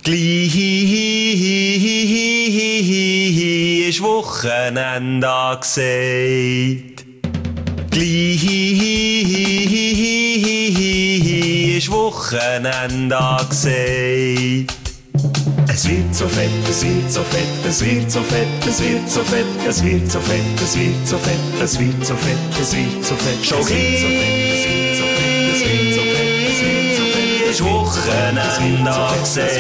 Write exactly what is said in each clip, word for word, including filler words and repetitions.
Gleich ist Wochenende angesagt. Gleich ist Wochenende angesagt. Es wird so fett, es wird so fett, es wird so fett, es wird so fett, es wird so fett, es wird so fett, es wird so fett, es wird so fett, schon gleich ist Wochenende angesagt.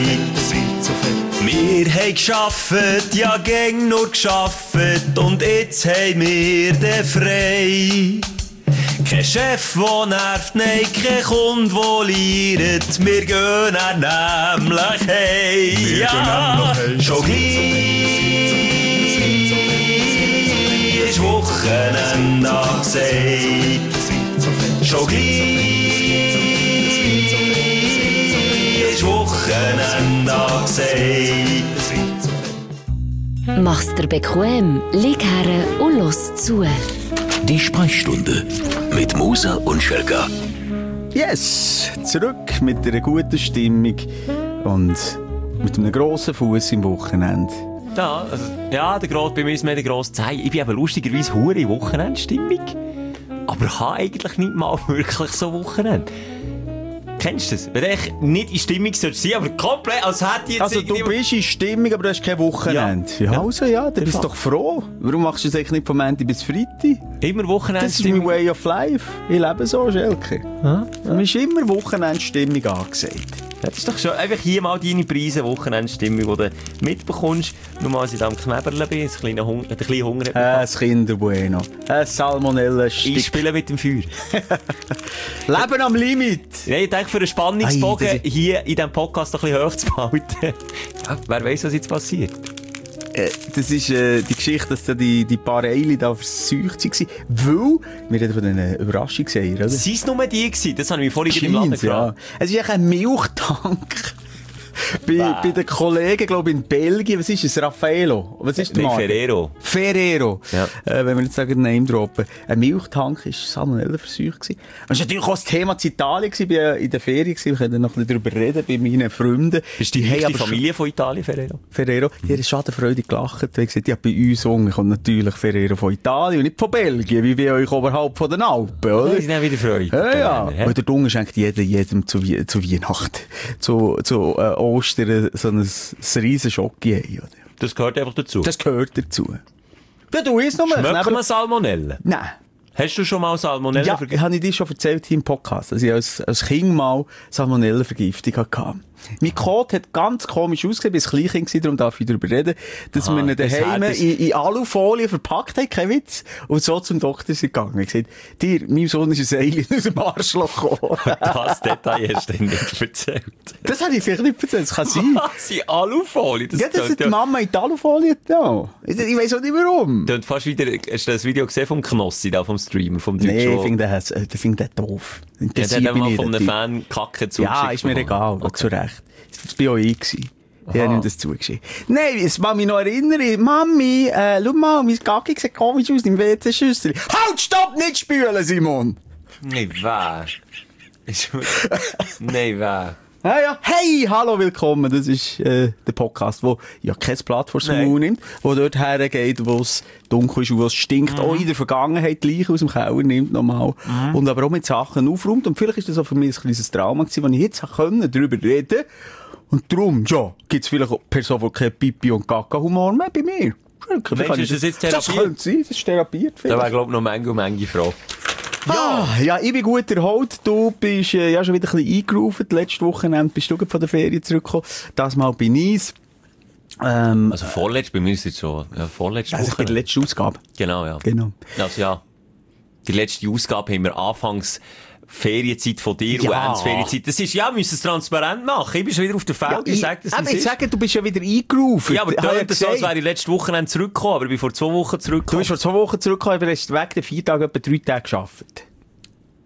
Wir haben geschafft, ja gäng nur geschafft und jetzt haben wir den frei. Kein Chef, der nervt, nein, kein Kunde, der liert. Wir gehen dann nämlich heim. Ja, schon gleich ist Wochenende angesagt. Schon gleich ist Wochenende angesagt. Mach's dir bequem, lieg her und los zu. Die Sprechstunde mit Musa und Schelga. Yes, zurück mit einer guten Stimmung und mit einem grossen Fuss im Wochenende. Ja, also, ja, der Grad bei mir ist mehr der grosse Zei. Ich bin eben lustigerweise hure in Wochenendstimmung, aber habe eigentlich nicht mal wirklich so Wochenende. Kennst du das? Wenn ich nicht in Stimmung sein sollte, aber komplett, als hätte ich jetzt Also du bist in Stimmung, aber du hast kein Wochenende. Ja, ja also ja, dann bist du doch froh. Warum machst du das eigentlich nicht vom Montag bis Freitag? Immer Wochenende. Das ist mein Way of Life. Ich lebe so, Schelke. Ja, ja. Man ist immer Wochenendstimmung angesagt. Ja, das ist doch schon einfach hier mal deine Preise, Wochenendstimmung, die du mitbekommst. Nur mal, als ich da am Knäberle bin, ein kleiner Hunger, ein kleiner Hunger hat. Ein Kinderbueno. Ein Salmonella-Stick. Ich spiele mit dem Feuer. Leben am Limit. Ja, ich denke, für einen Spannungsbogen Ei, hier in diesem Podcast ein bisschen hoch zu behalten. Ja, wer weiss, was jetzt passiert? Äh, das ist äh, die Geschichte, dass da die, die paar Eile da versucht waren. Weil, wir reden von diesen Überraschungseiern, oder? Sind es nur die gewesen? Das habe ich mir vorhin im Laden gefragt. Ja. Es ist eigentlich ein Milchtank. bei, bei den Kollegen, glaube ich, in Belgien, was ist es? Raffaello? Was ist der Marke? Ferrero. Ferrero. Ja. Äh, wenn wir jetzt sagen, Name droppen. Ein Milchtank war Salmonella-Versuch. Das war natürlich auch das Thema in Italien, ich war in der Ferien, wir können noch ein bisschen darüber reden, bei meinen Freunden. Ist die höchste Familie von Italien, Ferrero? Ferrero. Mhm. Die haben schadenfreudig gelacht. Die haben gesagt, ja, bei uns unten kommt natürlich Ferrero von Italien und nicht von Belgien, wie bei euch oberhalb von den Alpen, oder? Ja, die sind wieder Freude. Ja, ja. ja. Und der Dunge schenkt jeder, jedem zu, zu Weihnachten, zu, zu äh, Ostern so ein, ein riesen Schoki. Das gehört einfach dazu? Das gehört dazu. Ja, du isst noch mal. Schmeckt man Salmonellen? Nein. Hast du schon mal Salmonellen ja, vergiftet? Ja, habe ich dir schon erzählt hier im Podcast, dass ich als, als Kind mal Salmonellenvergiftung hatte. Mein Kot hat ganz komisch ausgesehen, ich war ein Kleinkind, darum darf ich darüber reden, dass ah, wir ihn daheim in, in Alufolie verpackt haben, kein Witz, und so zum Doktor sind gegangen. Ich gesagt, dir, meinem Sohn ist ein Alien aus dem Arschloch gekommen. Das Detail hast du dir nicht erzählt. Das habe ich vielleicht nicht erzählt, das kann sein. Was, in Alufolie? Das ja, das hat die Mama in die Alufolie getan. Ich, ich weiss auch nicht warum. Du hast fast wieder, hast du das Video gesehen vom Knossi, da vom Streamer, vom Deutschen? Nee, ich finde das, ich find das doof. Ja, der hat mal von einem Fan Kacke zugeschickt. Ja, ist mir egal, okay. Zu Recht. Das war auch ich. Ich habe ihm das zugeschickt. Nein, das kann mich noch erinnern. Mami, äh, schau mal, mein Gacki sieht komisch aus im W C-Schüssel. Halt, stopp, nicht spülen, Simon! Nein, wer? Nein, wer? Ja, ja. Hey, hallo, willkommen. Das ist äh, der Podcast, wo ja kein Blatt vor den Mund nimmt, wo dort hergeht, wo es dunkel ist und wo es stinkt, mhm. auch in der Vergangenheit Leichen aus dem Keller nimmt nochmal mhm. und aber auch mit Sachen aufräumt. Und vielleicht ist das auch für mich ein kleines Trauma gewesen, wo ich jetzt können, darüber reden. Und darum, ja, gibt es vielleicht auch Personen, die kein Pipi- und Kaka-Humor mehr bei mir. Mensch, ist das jetzt therapiert? Das könnte sein, das ist therapiert. Da wäre, glaube ich, noch Menge und Menge Frage. Ja. Ah, ja, ich bin gut erholt. Du bist äh, ja schon wieder ein bisschen eingerufen. Letzte Wochenende bist du von der Ferien zurückgekommen. Das mal bei Nice. Ähm, also vorletzte, bei mir ist es schon, ja, vorletzte also Woche. Bei der letzten Ausgabe. Genau, ja. Genau. Also ja, die letzte Ausgabe haben wir anfangs Ferienzeit von dir ja. und Endsferienzeit. Das ist, ja, wir müssen es transparent machen. Ich bin schon wieder auf der Feld. Ja, ich sage das, aber ich sage, du bist ja wieder eingerufen. Ja, aber du hast so, als wäre ich letzte Woche zurückgekommen, aber ich bin vor zwei Wochen zurückgekommen. Du bist vor zwei Wochen zurückgekommen, aber hast weg den vier Tage etwa drei Tage gearbeitet.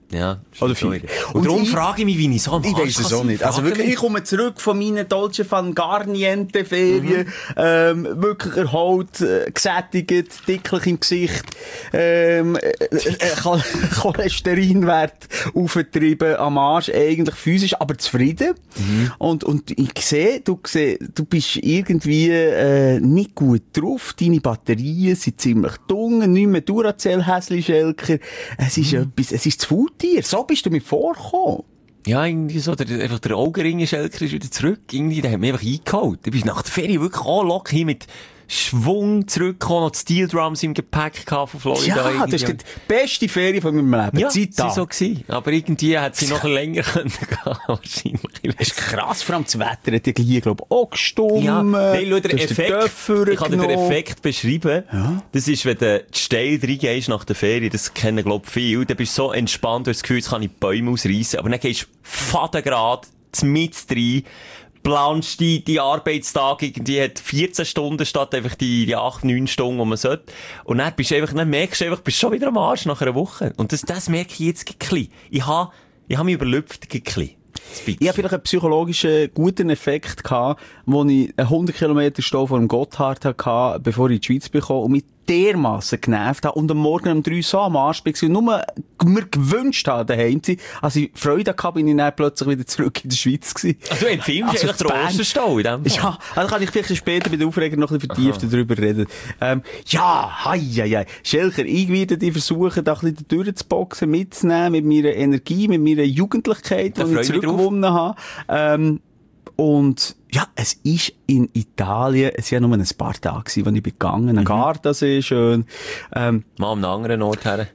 Ja, oder vier. Und, und darum ich, frage ich mich, wie ich so am Ich weiß es auch nicht. Also wirklich, ich komme zurück von meinen Dolce Fan Garniente Ferien, mhm. ähm, wirklich erholt, äh, gesättigt, dicklich im Gesicht, ähm, äh, Cholesterinwert aufgetrieben, am Arsch, eigentlich physisch, aber zufrieden. Mhm. Und, und ich sehe, du siehst, du bist irgendwie, äh, nicht gut drauf, deine Batterien sind ziemlich dunkel, nicht mehr Duracell-Häsli, Schelker, es ist mhm. etwas, es ist zu viel dir. So bist du mir vorgekommen. Ja, irgendwie so, der, einfach der Augenringen-Schelker ist wieder zurück. Irgendwie, der hat mich einfach eingeholt. Du bist nach der Ferie wirklich auch locker hin mit Schwung zurückgekommen, noch die Steel Drums im Gepäck gehabt von Florida. Ja, irgendwie. das ist die beste Ferie von meinem Leben. Ja, Zeit das war so gewesen. Aber irgendwie hat sie noch länger können gehen, wahrscheinlich. Das ist krass, vor allem das Wetter hat ja hier, glaube ich, auch gestummt. Ja, nein, schau, der Effekt, ich kann dir den Effekt beschreiben. Ja. Das ist, wenn du steil reingehst nach der Ferie, das kennen, glaube ich, viele, dann bist du so entspannt, du hast das Gefühl, jetzt kann ich die Bäume ausreissen, aber dann gehst du fadengrad, mit rein, planst die, die Arbeitstag irgendwie hat vierzehn Stunden statt einfach die, die acht, neun Stunden, die man sollte. Und dann bist du einfach, dann merkst du einfach, bist schon wieder am Arsch nach einer Woche. Und das, das merke ich jetzt ein bisschen. Ich habe, ich habe mich überlüpft ein bisschen. Ich habe vielleicht einen psychologischen guten Effekt gehabt, wo ich einen hundert Kilometer Stau vor dem Gotthard hatte, bevor ich in die Schweiz bekam und mich dermassen genervt habe und am Morgen um drei so am Arsch war und nur mir gewünscht habe, daheim zu sein. Also ich Freude hatte, bin ich dann plötzlich wieder zurück in der Schweiz gewesen. Also du empfiehlst also eigentlich den Osterstau in dem Fall? Ja, also kann ich vielleicht später bei den Aufregern noch ein bisschen vertiefter darüber reden. Ähm, ja, hei, hei, hei. Schelker, ich werde die versuchen, da ein bisschen durchzuboxen, mitzunehmen mit meiner Energie, mit meiner Jugendlichkeit, die ich zurückgewonnen habe. Ähm, und ja, es ist in Italien, es war ja nur ein paar Tage, als ich gegangen bin. Ein Gardasee, schön. Ähm, Mal an einem anderen Ort her.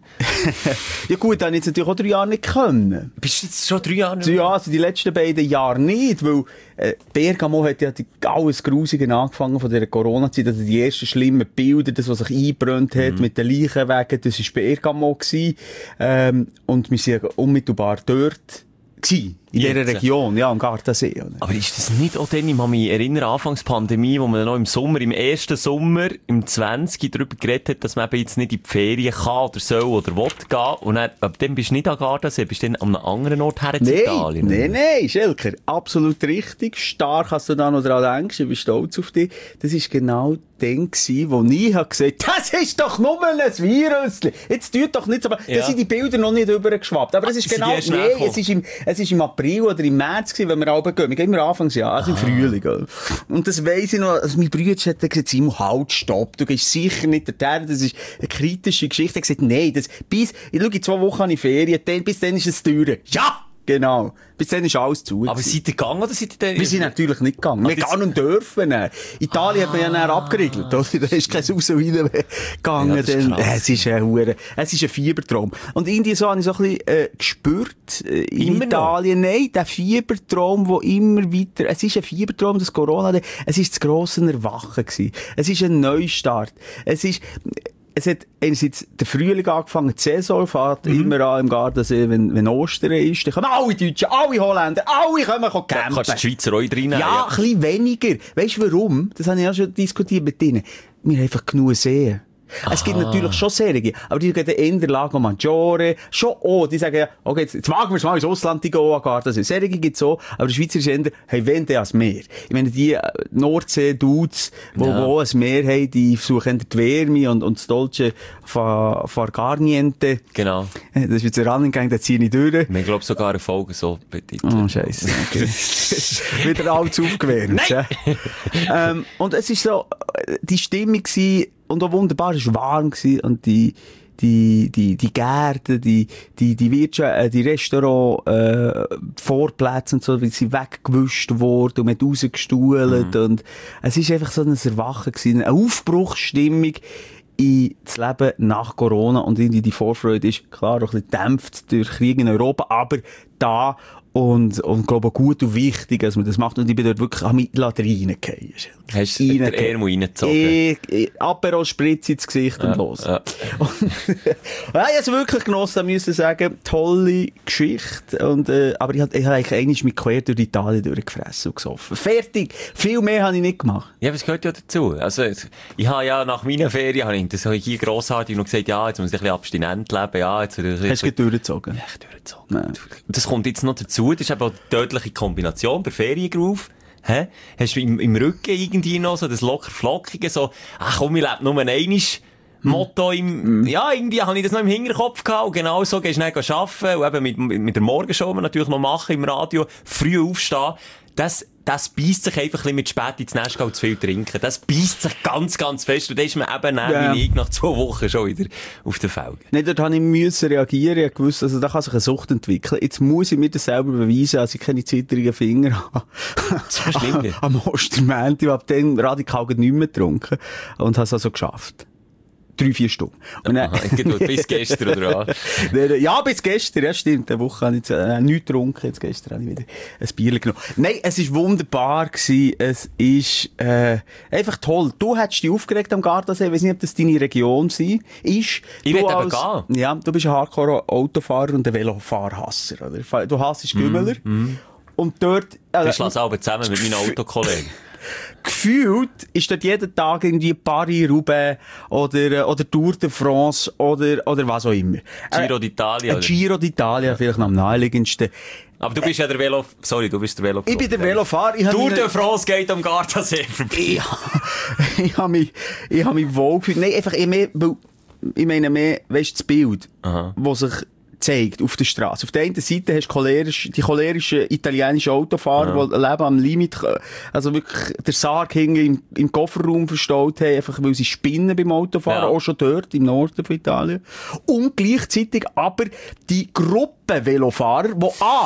Ja gut, dann habe ich jetzt natürlich auch drei Jahre nicht können. Bist du jetzt schon drei Jahre nicht? Ja, also die letzten beiden Jahre nicht, weil äh, Bergamo hat ja die, alles Grusige angefangen von dieser Corona-Zeit, also die ersten schlimmen Bilder, das, was sich eingebrannt hat mhm. mit den Leichenwegen, das war Bergamo gewesen. Ähm, und wir sind unmittelbar dort gewesen. In dieser Region, ja, am Gardasee. Oder? Aber ist das nicht auch dann, ich kann mich erinnern, Anfangspandemie, wo man noch im Sommer, im ersten Sommer, im zwanzig darüber geredet hat, dass man eben jetzt nicht in die Ferien kann oder soll oder will gehen. Und dann, ab dann bist du nicht am Gardasee, bist du dann an einem anderen Ort her in nee, Italien. Nein, nein, Schelker, absolut richtig. Stark, hast du da noch dran denkst, ich bin stolz auf dich. Das war genau dann gewesen, wo ich habe gesagt, das ist doch nur ein Virus. Jetzt tut doch nichts, aber ja. Da sind die Bilder noch nicht übergeschwappt. Aber es ist genau, nee, es ist im, es ist im April oder im März gewesen, wenn wir alle gehen. Wir gehen immer Anfangsjahr, also im Frühling. Oder? Und das weiss ich noch, also mein Bruder hat gesagt, Simon, halt, stopp, du gehst sicher nicht dorthin, das ist eine kritische Geschichte. Er hat gesagt, nein, das, bis, ich schau, in zwei Wochen habe ich Ferien, dann, bis dann ist es teuer. Ja! Genau. Bis dann ist alles zu. Aber seid ihr gegangen oder seid ihr denn? Wir sind natürlich nicht gegangen. Wir gehen und dürfen. Italien ah. hat man ja dann abgeriegelt. Da ist kein Raus und rein gegangen. Ja, denn, äh, es ist ein Hure, es ist ein Fiebertraum. Und irgendwie so habe ich so ein bisschen, äh, gespürt, äh, in immer Italien. Noch? Nein, der Fiebertraum, der immer weiter, es ist ein Fiebertraum, das Corona, es ist das grosse Erwachen gewesen. Es ist ein Neustart. Es ist, es hat einerseits der Frühling angefangen, die Saison fährt mhm. immer an im Gardasee, wenn, wenn Ostern ist. Dann kommen alle Deutschen, alle Holländer, alle kommen campen. Da kannst du die Schweizer auch reinnehmen. Ja, ja, ein bisschen weniger. Weißt du warum? Das habe ich ja schon diskutiert mit denen. Wir haben einfach genug sehen. Aha. Es gibt natürlich schon Serien, aber die gehen in der Lago Maggiore, schon auch, die sagen ja, okay, jetzt, jetzt wagen wir es mal ins Ausland, die gehen an Gardasee. Serien gibt's auch, aber die Schweizer Sender haben weniger als Meer. Ich meine, die Nordsee-Dudes, die ja. auch ein Meer haben, die versuchen die Wärme und, und das Dolce Far, Far Garniente. Genau. Das ist jetzt ein Running-Gang, da ziehen ich durch. Ich glaube sogar eine Folge so betitelt. Oh, scheisse. Okay. Wieder alles aufgewärmt. Ja. ähm, und es ist so, die Stimmung war, und auch wunderbar, es war warm gewesen, und die, die, die, die Gärten, die, die, die Wirtschaft, die Restaurants, äh, Vorplätze und so, wie sie weggewischt wurden und man hat rausgestuhlt, mhm. und es ist einfach so ein Erwachen gewesen, eine Aufbruchsstimmung in das Leben nach Corona, und irgendwie die Vorfreude ist klar auch ein bisschen gedämpft durch Krieg in Europa, aber da, Und, und glaube auch gut und wichtig, dass man das macht. Und ich bin dort wirklich am Mittelalter reingefallen. Hast du den Ärmel reingezogen? Ich, ich, Aperol Spritz ins Gesicht ja, und los. Ja. Und, ja, ich habe es wirklich genossen, müssen sagen. Tolle Geschichte. Und, äh, aber ich habe ich hab eigentlich einmal mit quer durch Italien durchgefressen und gesoffen. Fertig. Viel mehr habe ich nicht gemacht. Ja, aber es gehört ja dazu. Also, ich habe ja nach meiner Ferien, habe ich, das habe ich hier grossartig noch gesagt, ja, jetzt muss ich ein bisschen abstinent leben, ja, jetzt, jetzt, Hast du durchgezogen? Ja, durchgezogen. Nein. Das kommt jetzt noch dazu. Das ist eben auch eine tödliche Kombination, der Feriengroove. Hä? Hast du im, im Rücken irgendwie noch so das locker flockige, so, ach komm, ich lebe nur einmal Motto im, mm. ja, irgendwie habe ich das noch im Hinterkopf gehabt, und genau so gehst du dann arbeiten, und eben mit, mit der Morgenshow natürlich noch machen im Radio, früh aufstehen, das, das beisst sich einfach ein bisschen mit spät ins Nest gehen und zu viel trinken. Das beisst sich ganz, ganz fest. Und dann ist man eben ja. wie ich nach zwei Wochen schon wieder auf den Felgen. Nein, dort habe ich müssen reagieren. Ich gewusst, also da kann sich eine Sucht entwickeln. Jetzt muss ich mir das selber beweisen, dass ich keine zittrigen Finger habe. Das ist schlimm. Am Ostermänti. Ich habe dann radikal nicht mehr getrunken. Und habe es also geschafft. Drei, vier Stunden. Und Aha, dann, bis gestern, oder was? Ja, bis gestern, ja, stimmt. Eine Woche habe ich jetzt, äh, nichts getrunken. Jetzt gestern habe ich wieder ein Bier genommen. Nein, es war wunderbar gewesen. Es ist, äh, einfach toll. Du hättest dich aufgeregt am Gardasee. Ich weiss nicht, ob das deine Region war. Ich will eben gehen. Ja, du bist ein Hardcore-Autofahrer und ein Velofahrhasser, oder? Du hassest Gümmeler. Mm, mm. Und dort, äh, ich lasse aber zusammen mit meinen Autokollegen. Gefühlt ist dort jeden Tag irgendwie Paris-Roubaix oder, oder Tour de France oder, oder was auch immer. Giro d'Italia. Äh, Giro d'Italia, vielleicht noch am naheliegendsten. Aber du bist ja der Velo, sorry, du bist der Velofahrer. Ich bin der Velofahrer. Tour de France geht am Gardasee vorbei. Ich, ich habe mich, ich habe mich wohl gefühlt. Nein, einfach mehr, weil, ich meine mehr, weisst du, das Bild, Aha. wo sich zeigt auf der Straße. Auf der einen Seite hast du cholerisch, die cholerischen italienischen Autofahrer, ja. die leben am Limit, also wirklich der Sarg hinten im, im Kofferraum verstaut haben, einfach weil sie spinnen beim Autofahren, ja. auch schon dort im Norden von Italien. Und gleichzeitig aber die Gruppe Velofahrer, die A,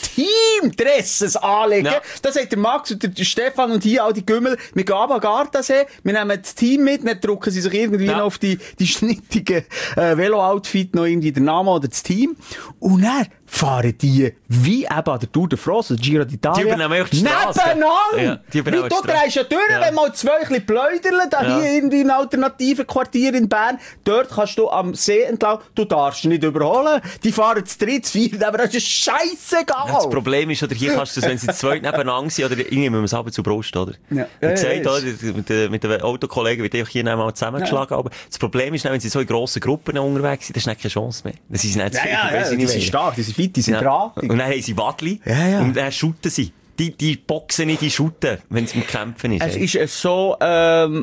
Teamdresses anlegen. Ja. Das sagt der Max und der Stefan und hier all die Gümmel. Wir gehen am Gardasee, wir nehmen das Team mit, dann drucken sie sich irgendwie ja. noch auf die, die schnittigen äh, Velo-Outfit noch irgendwie den Namen oder das Team. Und dann fahren die wie eben an der Tour de France, der Giro d'Italia. Die übernehmen auch die Straße. Nebeneinander! Ja, die wie, du drehst ja durch, ja. wenn mal zwei ein bisschen pläudern, da ja. hier irgendwie in alternativen Quartier in Bern, dort kannst du am See entlang, du darfst nicht überholen, die fahren zu dritt, zu viert, aber das ist scheissegal. Ja, das Problem ist, oder hier kannst du, wenn sie zwei nebeneinander sind, oder irgendwie müssen wir es aber zu Brust, oder? Ja. Wie ja, gesagt, ja, oder, mit, den, mit den Autokollegen wird einfach hier mal zusammengeschlagen, ja. aber das Problem ist, wenn sie so in grossen Gruppen unterwegs sind, dann ist keine Chance mehr. Das ist nicht zu viel, ja, ja, ja, die sind stark, die sind fit, die sind ja. drahtig. Und dann haben sie Wadli, ja, ja. und dann shooten sie. Die, die boxen nicht, die shooten, wenn es mit Kämpfen ist. Es ey. ist eine so, ähm,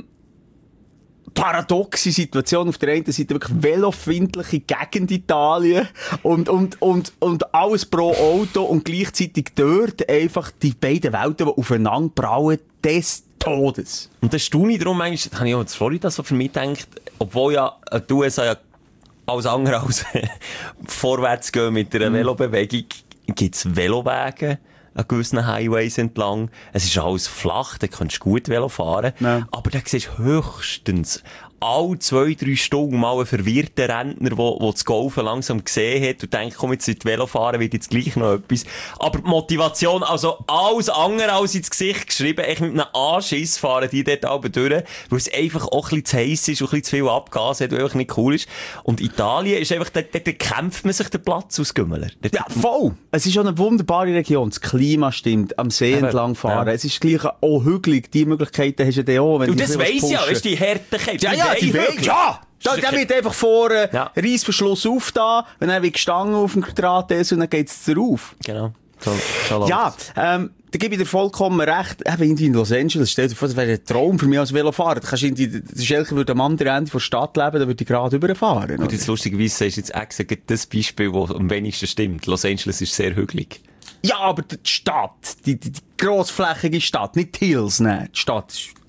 paradoxe Situation. Auf der einen Seite wirklich velofindliche Gegend Italien und, und, und, und alles pro Auto und gleichzeitig dort einfach die beiden Welten, die aufeinander brauen, des Todes. Und das staune ich darum eigentlich, habe ich auch in Florida so für mich gedacht, obwohl ja die U S A ja alles andere als vorwärts gehen mit einer mm. Velobewegung, gibt es Velowege an gewissen Highways entlang. Es ist alles flach, da kannst du gut Velo fahren. Ja. Aber da siehst du höchstens alle zwei, drei Stunden mal einen verwirrten Rentner, der, der das Golfen langsam gesehen hat und denkt, komm, jetzt in die Velo fahren, wird jetzt gleich noch etwas. Aber die Motivation, also alles andere als ins Gesicht geschrieben, echt mit einem Anschiss fahren die dort alle durch, weil es einfach auch ein bisschen zu heiss ist und ein bisschen zu viel Abgas hat und einfach nicht cool ist. Und Italien ist einfach, da, da, da kämpft man sich den Platz aus Gümmeler. Ja, voll! Es ist auch eine wunderbare Region. Das Klima stimmt. Am See aber, entlang fahren. Ja. Es ist gleich auch hügelig. Die Möglichkeiten hast du ja auch. Wenn und das weiss ja, weißt du, die Härtekämpfe. Ja, ja, die weiss, ja! Da, der wird einfach vor äh, ja. Reissverschluss auf da, wenn er wie gestangen auf dem Draht ist und dann geht's darauf. Genau. So, so ja, ähm, da gebe ich dir vollkommen recht. Eben in Los Angeles, stell dir vor, das wäre ein Traum für mich als Velofahrer. Da kannst du in die, der Schelke würde am anderen Ende der Stadt leben, da würde ich gerade überfahren. Und jetzt lustigerweise sagst du jetzt exakt das Beispiel, das am wenigsten stimmt. Los Angeles ist sehr hügelig. Ja, aber die Stadt, die, die, die grossflächige Stadt, nicht die Hills, ne? Die Stadt ist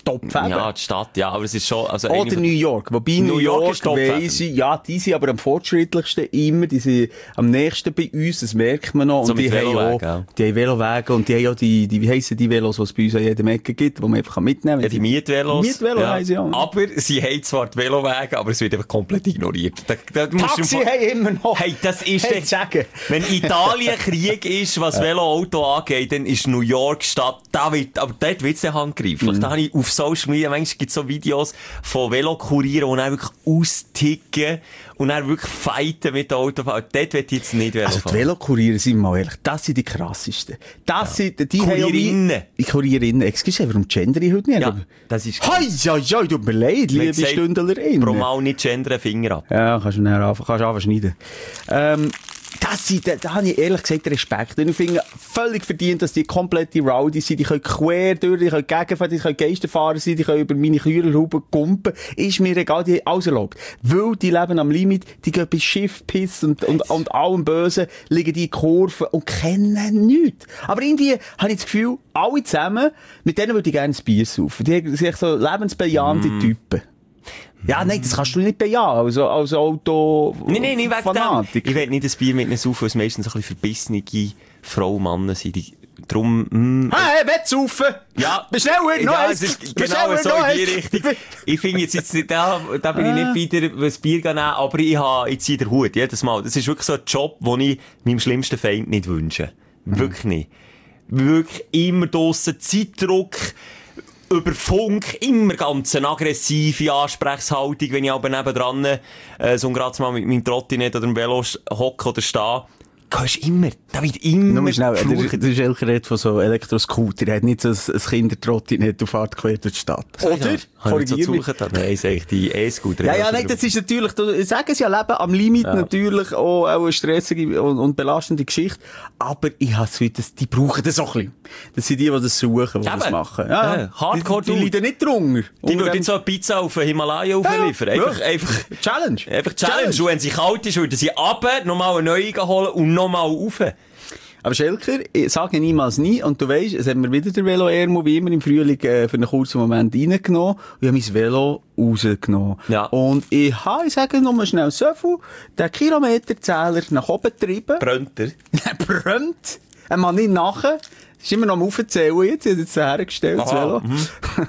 Topf eben. Ja, die Stadt, ja, aber es ist schon... Also Oder New York. Wobei New, New York, York ist weiss ich, ja, die sind aber am fortschrittlichsten immer, die sind am nächsten bei uns, das merkt man noch. So und die haben auch, ja. die haben Velowege und die haben auch die, die wie heissen die Velos, die es bei uns an jedem Ecke gibt, die man einfach mitnehmen kann. Ja, die Mietvelos. Mietvelos ja. heissen ja. Aber sie haben zwar die Velowege, aber es wird einfach komplett ignoriert. Da, da Taxi haben immer noch. Hey, das ist hey, sagen. Wenn Italien Krieg ist, was Velo-Auto angeht, dann ist New York Stadt, da wird, aber dort wird es ja handgreiflich. Mm. Da habe ich auf Social Media, manchmal gibt es so Videos von Velokurieren, die dann wirklich austicken und dann wirklich fighten mit den Autofahrern. Dort wird jetzt nicht Velo Also fahren. die Velokurieren sind mal ehrlich, das sind die krassesten. Das Ja. sind, die Kurierinnen. Die Kurierinnen. Excuse, warum gender ich heute nicht? Ja, das ist... Hei, ja, ja, tut mir leid, liebe gesagt, Stündlerin. Pro mal nicht gendern, Finger ab. Ja, kannst du nachher anfangen, kannst du anfangen schneiden. Ähm, das sind, da, da habe ich ehrlich gesagt Respekt. Und ich finde völlig verdient, dass die komplette Rowdy sind. Die können quer durch, die können gegenfahren, die können Geisterfahrer sein, die können über meine Kühlerhuben kumpen. Ist mir egal, die haben alles erlaubt. Weil die leben am Limit, die gehen bei Schiff, Piss und, und, und allem Bösen, liegen die in Kurven und kennen nichts. Aber irgendwie habe ich das Gefühl, alle zusammen, mit denen würde ich gerne ein Bier saufen. Die sind so lebensbejahende mm. Typen. Ja, nein, das kannst du nicht bejahen, also, als Auto Nein, nein, nicht wegen Fanatik. dem. Ich will nicht ein Bier mit ihnen saufen, weil es meistens ein bisschen verbissene Frau, Männer sind. Die, drum, mm, hey, willst du saufen? Ja. Beschneller, noch ja, eins. es ist genau so in die Richtung. Ich finde jetzt, jetzt nicht, da, da bin ich nicht wieder, was Bier nehmen, aber ich habe jetzt hier den Hut, jedes Mal. Das ist wirklich so ein Job, den ich meinem schlimmsten Feind nicht wünsche. Mhm. Wirklich nicht. Wirklich immer draussen, Zeitdruck, über Funk, immer ganz eine aggressive Ansprechhaltung, wenn ich aber nebendran, äh, so gerade mal mit meinem Trottinett oder dem Velo hocke oder stehe. Gehst immer, da wird immer Nur schnell, der, der Schelker redet von so Elektroscooter, er hat nicht so ein, ein Kindertrottinett auf Fahrt quer durch die Stadt. Oder? Ja, korrigier mich. Nein, ich sage die E-Scooter. Ja, ja, nein, das ist natürlich, sagen sie ja, Leben am Limit, ja. Natürlich auch, auch eine stressige und, und belastende Geschichte, aber ich habe es wieder, die brauchen das auch ein bisschen. Das sind die, die das suchen, die Eben. das machen. Ja, ja. Hardcore, die, die leiden nicht drunter. Die würden jetzt so eine Pizza auf den Himalaya aufliefern. Ja, einfach, ja. einfach, Challenge. Einfach Challenge. Challenge. Und wenn sie kalt ist, würden sie runter, nochmal eine neue holen und nochmal rauf. Aber Schelker, ich sage niemals nie, und du weisst, es hat mir wieder der Velo-Ermo wie immer im Frühling äh, für einen kurzen Moment reingenommen und ich habe mein Velo rausgenommen. Ja. Und ich habe, ich sage nur mal schnell so viel, den Kilometerzähler nach oben getrieben. Brennt er? Brennt. Er macht nicht nachher. Ist immer noch am Aufzählen jetzt, ich habe jetzt hergestellt, das Velo. Mhm.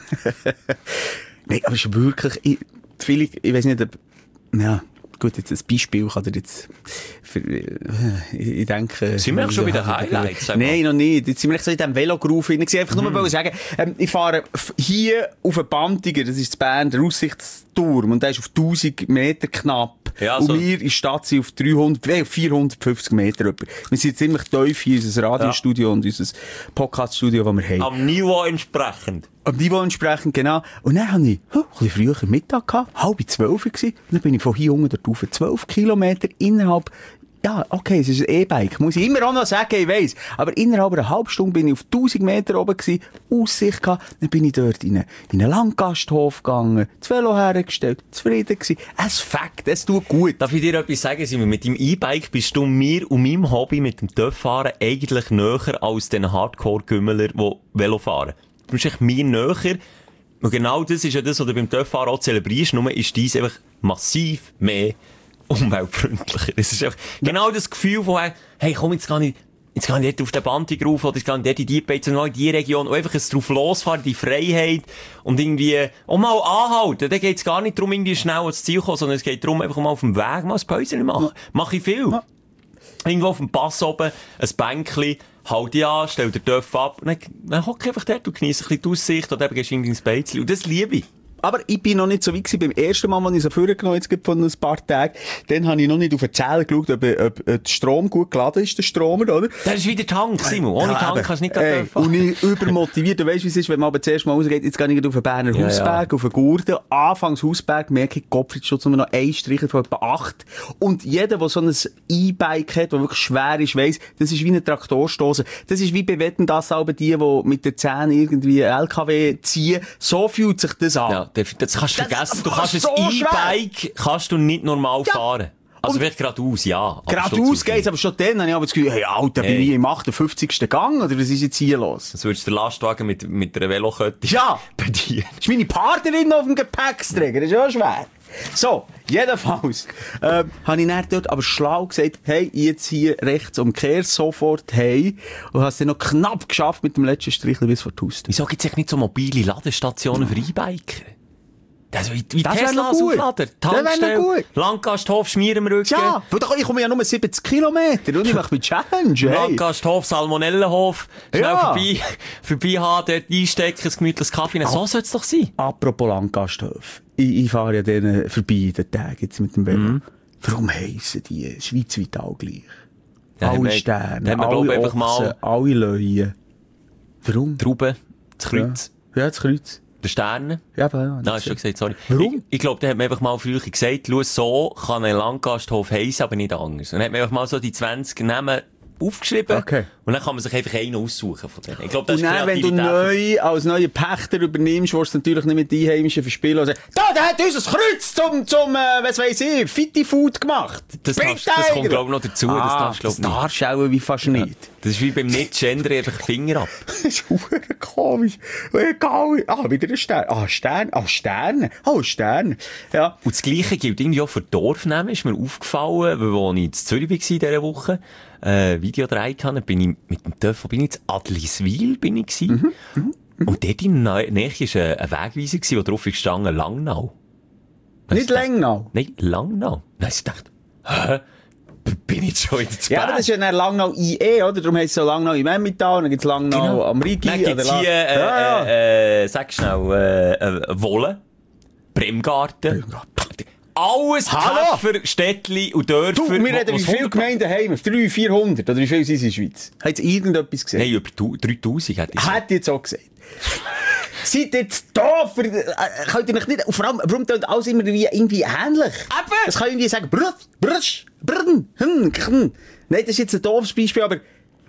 Nein, aber es ist wirklich, ich, viele, ich weiss nicht, ob, ja, gut, jetzt ein Beispiel kann dir jetzt, für, ich denke... Sind wir auch schon bei den Highlights? Nein, noch nicht. Jetzt sind wir echt so in diesem Velo-Groove hinein. Ich einfach mm. nur sagen, ähm, ich fahre hier auf einen Bandiger, das ist in Bern, der Aussichtsturm, und der ist auf tausend Meter knapp. Ja, und so. wir in der Stadt sind auf dreihundert, äh, vierhundertfünfzig Meter etwa. Wir sind ziemlich tief hier in unser Radiostudio ja. und unser Podcaststudio, das wir haben. Am Niveau entsprechend. Am Niveau entsprechend, genau. Und dann hatte ich oh, ein bisschen früher Mittag gehabt, halb zwölf gewesen. Und dann bin ich von hier unten dort rauf, zwölf Kilometer innerhalb, ja, okay, es ist ein E-Bike, muss ich immer auch noch sagen, ich weiss. Aber innerhalb einer halben Stunde bin ich auf tausend Meter oben gewesen, Aussicht gehabt, dann bin ich dort in einen, in einen Landgasthof gegangen, das Velo hergestellt, zufrieden gewesen. Es fängt, es tut gut. Darf ich dir etwas sagen, Simon? Mit deinem E-Bike bist du mir und meinem Hobby mit dem Töpffahren eigentlich näher als den Hardcore-Gümmeler, die Velo fahren. Du bist echt mir näher. Und genau das ist ja das, was du beim Töpffahren auch zelebrierst, nur ist dies einfach massiv mehr umweltfreundlicher. Es ist einfach genau das Gefühl von, hey, komm, jetzt gar nicht, jetzt gar nicht auf den Bandig rauf, oder jetzt gar nicht in die Beiz, sondern in die Region, und einfach ein drauf losfahren, die Freiheit, und irgendwie, auch mal anhalten. Da geht es gar nicht darum, irgendwie schnell ans Ziel zu kommen, sondern es geht darum, einfach mal auf dem Weg mal ein Päuschen machen. Mach ich viel. Ja. Irgendwo auf dem Pass oben, ein Bänkchen, halt dich an, stell den Töpf ab, und dann, dann hock einfach dort und genieße ein bisschen die Aussicht, oder eben gehst du irgendwie ins Beizchen. Und das liebe ich. Aber ich bin noch nicht so weit gewesen. Beim ersten Mal, als ich so vorgenommen jetzt von ein paar Tagen, dann habe ich noch nicht auf den Zähler geschaut, ob, ob, ob der Strom gut geladen ist, der Stromer, oder? Das ist wieder Tank, Simon. Ohne ja, Tank kannst du nicht ey, fahren. Und ich übermotiviert. Du weißt, wie es ist, wenn man aber zuerst mal rausgeht, jetzt gehe ich auf den Berner ja, Hausberg, ja. auf den Gurten, Anfangs Hausberg, merke ich, Gottfriedschutz nur noch ein Streicher von etwa acht. Und jeder, der so ein E-Bike hat, das wirklich schwer ist, weiss, das ist wie eine Traktorstosse. Das ist wie bei Wetten, das aber die, die mit den Zähnen irgendwie L K W ziehen. So fühlt sich das an. Ja, das kannst du vergessen. Du kannst so ein E-Bike kannst du nicht normal ja. fahren. Also vielleicht geradeaus, ja. Geradeaus geht's, aber schon dann habe ich aber das Gefühl, hey, Alter, Hey. bin ich im achtundfünfzigsten Gang, oder was ist jetzt hier los? Als würdest du den Lastwagen mit, mit einer Velokette Ja! bedienen. Das ist meine Partnerin auf dem Gepäcksträger, das ist ja schwer. So, jedenfalls, ähm, habe ich dann dort aber schlau gesagt, hey, jetzt hier rechts umkehr, sofort hey, und hast dann noch knapp geschafft mit dem letzten Strich bis vor die Haustür. Wieso gibt es nicht so mobile Ladestationen für E-Biker? Also wie, wie Das wär Tesla noch als gut. Auflader. Das wär noch Tankstelle, gut. Langgasthof, Schmier im Rücken. Ja, weil da- ich komme ja nur siebzig Kilometer und ich mache mit Challenge, hey. Langgasthof, Salmonellenhof, schnell Ja. vorbei, vorbei haben, dort einstecken, ein gemütliches Kaffee. So soll es doch sein. Apropos Langgasthof. Ich, ich fahre ja denen vorbei, den Tag jetzt mit dem Velo. Mhm. Warum heissen die schweizweit all gleich? Ja, haben alle wir- Sterne, haben wir, glaub ich, alle einfach mal- Ochsen, alle Löwen. Warum? Trauben, das Kreuz, Ja, ja, das Kreuz. der Sterne. Ja, aber ja. Nein, hast du schon gesagt, sorry. Warum? Ich, ich glaube, da hat man einfach mal früher gesagt, schau, so kann ein Langgasthof heissen, aber nicht anders. Und dann hat man einfach mal so die zwanzig Namen aufgeschrieben. Okay. Und dann kann man sich einfach einen aussuchen von denen. Ich glaube, das Und ist dann, wenn du Kreativität. neu, als neuer Pächter übernimmst, willst du natürlich nicht mit den Einheimischen verspielen und sagen, da, der hat unser Kreuz zum, zum, äh, was weiss ich, Fitti Food gemacht. Das, Bringt darfst, das den kommt, glaube ich, noch dazu. Ah, das darfst du, das glaube ich, nicht. darfst du auch wie fast nicht. Das ist wie beim Nicht-Gender einfach Finger ab. Das ist verdammt komisch. Egal. Ah, wieder ein Stern. Ah, Stern. Ah, Sterne. Ah, Stern. Ja. Und das Gleiche gilt irgendwie auch für Dorfnamen, ist mir aufgefallen, weil als ich in Zürich war in dieser Woche, äh, Video gedreht habe, bin ich mit dem Töff, wo bin ich jetzt? Adliswil bin ich gewesen. Mhm, Und dort in der Nähe war ein, ein Wegweiser gewesen, wo drauf ist gestanden, Langnau. Nicht Lengnau. Nein, Langnau. Dann ich dachte, hä? B- Bin ich jetzt schon in der Ja, aber das ist ja dann Langnau I E, oder? Darum heisst es so Langnau im Emmental, dann gibt's Langnau Genau. am Rigi. Dann gibt's oder hier, La- äh, ja, ja. äh, äh, sag schnell, äh, äh, Wolle, Bremgarten. Alles Hallo? Käfer, Städtli und Dörfer. Du, wir wo- reden, wie wo's viele hundert- Gemeinden haben wir? dreihundert, vierhundert? Oder wie viele sind es in der Schweiz? Hat irgendetwas gesehen? Nein, über tu- dreitausend hätte ich gesagt. Hat jetzt auch gesagt. Seid jetzt da für, äh, könnt ihr nicht nicht, und vor allem, warum tönt alles immer wie, irgendwie ähnlich? Eben. Das kann irgendwie sagen, brr, brrsch, brrn, hm, hm. Nein, das ist jetzt ein doofes Beispiel, aber,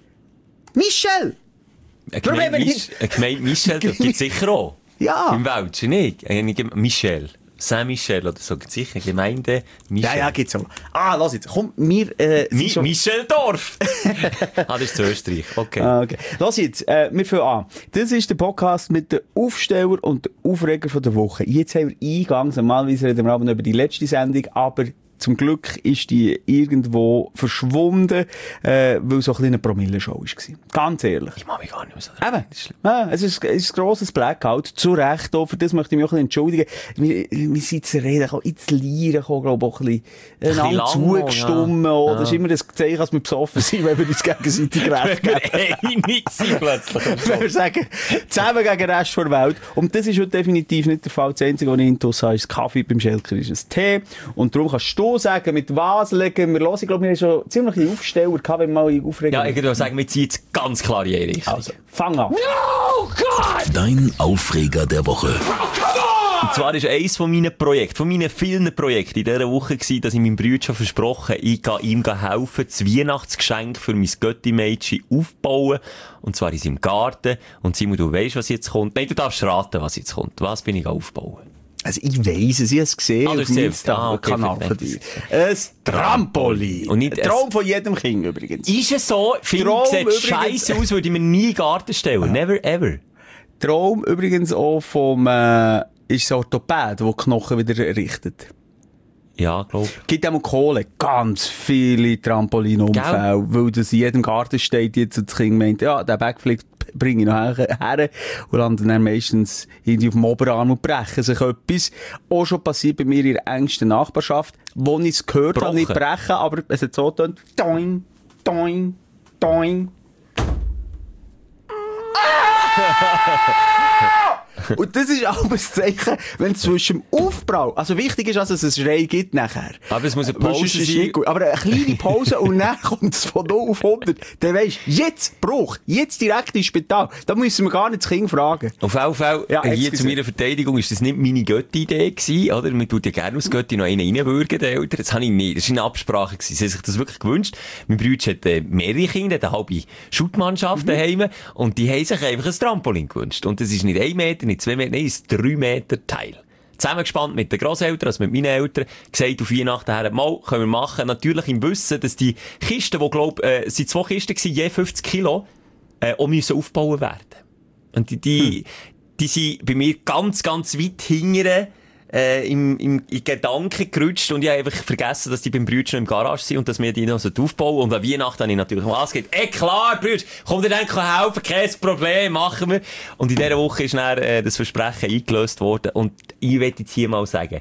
Michel! Eine Warum haben Gemeinde, wir Mich eine Gemeinde Michel, das gibt sicher auch. Ja. Im Welschen nicht. Eine Gem- Michel. Saint-Michel oder so. Gibt's sicher. Gemeinde Michel. Ja, ja, gibt's auch. Ah, lass jetzt, komm, wir, äh, Mi sind schon- Micheldorf. Ah, das ist zu Österreich. Okay. Ah, okay. Lass jetzt, äh, wir fangen an. Das ist der Podcast mit den Aufsteller und den Aufreger von der Woche. Jetzt haben wir eingangs, normalerweise reden wir aber über die letzte Sendung, aber zum Glück ist die irgendwo verschwunden, äh, weil so ein kleiner Promille-Show war. Ganz ehrlich. Ich mag mich gar nicht mehr so. Eben. Das ist schlimm. Ja, es ist, es ist ein grosses Blackout. Zu Recht auch. Für das möchte ich mich auch ein bisschen entschuldigen. Wir, wir sind zu reden gekommen, ins Lieren gekommen, glaube ich, auch ein bisschen, bisschen einander lang, zugestimmt. ja. Ja. Ja. Das ist immer das Zeichen, dass wir besoffen sind, wenn wir uns gegenseitig recht geben. Einig sind plötzlich. Wenn wir sagen, zusammen gegen den Rest der Welt. Und das ist heute definitiv nicht der Fall. Das Einzige, was ich intus habe, ist Kaffee, beim Schelker ist ein Tee. Und darum kannst du sagen, mit was legen wir los. Ich glaube, wir haben schon ziemlich Aufsteller gehabt, wenn wir mal aufregen. Ja, ich würde sagen, wir ziehen jetzt ganz klar die Richtung. Also, fang an. Dein Aufreger der Woche. Und zwar ist eines von meinen Projekten, von meinen vielen Projekten in dieser Woche gewesen, dass ich meinem Bruder schon versprochen habe, ich gehe ihm helfen, das Weihnachtsgeschenk für mein Götti-Mädchen aufbauen. Und zwar in seinem Garten. Und Simon, du weisst, was jetzt kommt. Nein, du darfst raten, was jetzt kommt. Was bin ich aufbauen? Also, ich weiss es, ich habe es gesehen Ah, du auf hast dem es Insta-Kanal gesehen. Ah, okay, von dir. Ein Trampolin. Und nicht ein Traum von jedem Kind übrigens. Ist es so? Finde Traum ich, sieht übrigens- scheiße aus, würde ich mir nie in den Garten stellen. Never ever. Traum übrigens auch vom, äh, ist ein Orthopäd, der Knochen wieder richtet. Ja, glaub. Gibt auch mal Kohle. Ganz viele Trampolinunfälle, weil das in jedem Garten steht jetzt und das Kind meint, ja, der Backflip bringe ich noch her, her und landen dann meistens irgendwie auf dem Oberarm und brechen sich etwas. Auch schon passiert bei mir in der engsten Nachbarschaft, wo ich es gehört habe, nicht Brochen. brechen, aber es hat so getan, doing, doing, doing. Und das ist auch ein Zeichen, wenn es zwischen dem Aufbau, also wichtig ist, dass es einen Schrei gibt nachher. Aber es muss eine Weil Pause sonst ist es sein. nicht gut. Aber eine kleine Pause und dann kommt es von null auf hundert. Dann weisst du, jetzt Bruch, jetzt direkt ins Spital. Da müssen wir gar nicht das Kind fragen. Auf jeden Fall, Ja, hier excuse. zu meiner Verteidigung, ist das nicht meine Götti-Idee gewesen, oder? Man tut ja gerne aus Götti noch einen reinwürgen, den Eltern. Das habe ich nicht. Das war eine Absprache gewesen. Sie haben sich das wirklich gewünscht. Mein Bruder hat äh, mehrere Kinder, hat eine halbe Schuttmannschaft Mhm. daheim. Und die haben sich einfach ein Trampolin gewünscht. Und das ist nicht ein Meter, nicht zwei Meter, nein, es ist drei Meter Teil. zusammengespannt mit den Grosseltern, also mit meinen Eltern, gesagt auf Weihnachten her, mal, können wir machen. Natürlich im Wissen, dass die Kisten, die, glaub, äh, es sind zwei Kisten gewesen, je fünfzig Kilo, äh, auch müssen aufbauen werden. Und die, die, hm. die sind bei mir ganz, ganz weit hingere, äh, im, im, in Gedanken gerutscht und ich habe einfach vergessen, dass die beim Brütsch noch im Garage sind und dass wir die noch so aufbauen. Und an Weihnachten habe ich natürlich mal gesagt, ey klar, Brütsch, komm dir dann helfen, kein Problem, machen wir. Und in dieser Woche ist dann äh, das Versprechen eingelöst worden. Und ich will jetzt hier mal sagen,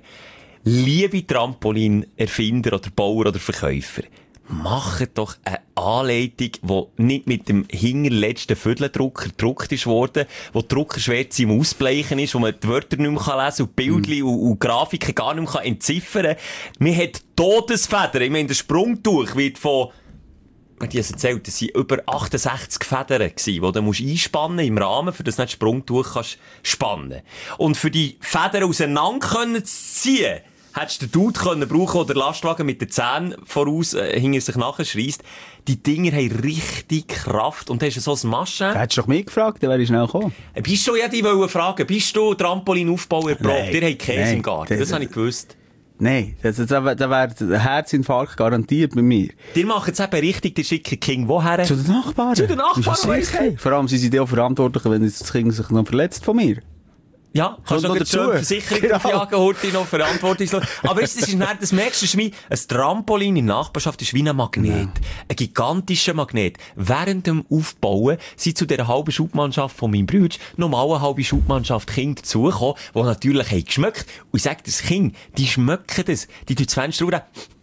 liebe Trampolin-Erfinder oder Bauer oder Verkäufer, macht doch eine Anleitung, die nicht mit dem hinterletzten Vierteldrucker gedruckt ist worden, wo die Druckerschwärze im Ausbleichen ist, wo man die Wörter nicht mehr lesen kann und Bildchen mm. und, und Grafiken gar nicht mehr entziffern kann. Man hat Todesfedern. Ich meine, der Sprungtuch wird von, ich habe es erzählt, das waren über achtundsechzig Federn gewesen, die du musst einspannen im Rahmen, für das du nicht das Sprungtuch kannst spannen. Und für die Federn auseinander können zu ziehen, hättest du den Dude können brauchen, oder Lastwagen mit den Zähnen voraus, äh, hinter sich nachher schreisst. Die Dinger haben richtig Kraft. Und hast du so ein Maschen. Hättest du doch mich gefragt, dann wäre ich schnell gekommen. Bist du, ja, die wollen fragen, bist du Trampolinaufbauer erprobt? Ihr habt Käse im Garten. Das, das habe ich gewusst. Nein, das, das, das wäre der Herzinfarkt garantiert bei mir. Die machen es eben richtig, die schicken King woher? Zu den Nachbarn. Zu den Nachbarn, okay. Vor allem sind sie auch verantwortlich, wenn das Kind sich noch verletzt von mir. Ja, kannst du noch dazu die Versicherung genau. aufjagen, heute noch verantwortlich. Aber weißt, das, ist nicht, das merkst du, das ist wie ein Trampolin in der Nachbarschaft, ist wie ein Magnet. Ja. Ein gigantischer Magnet. Während dem Aufbauen sind zu dieser halben Schubmannschaft von meinem Bruder nochmal eine halbe Schubmannschaft Kinder dazugekommen, die natürlich haben geschmeckt. Und ich sage, das Kind, die schmecken das. Die tun das Fenster raus.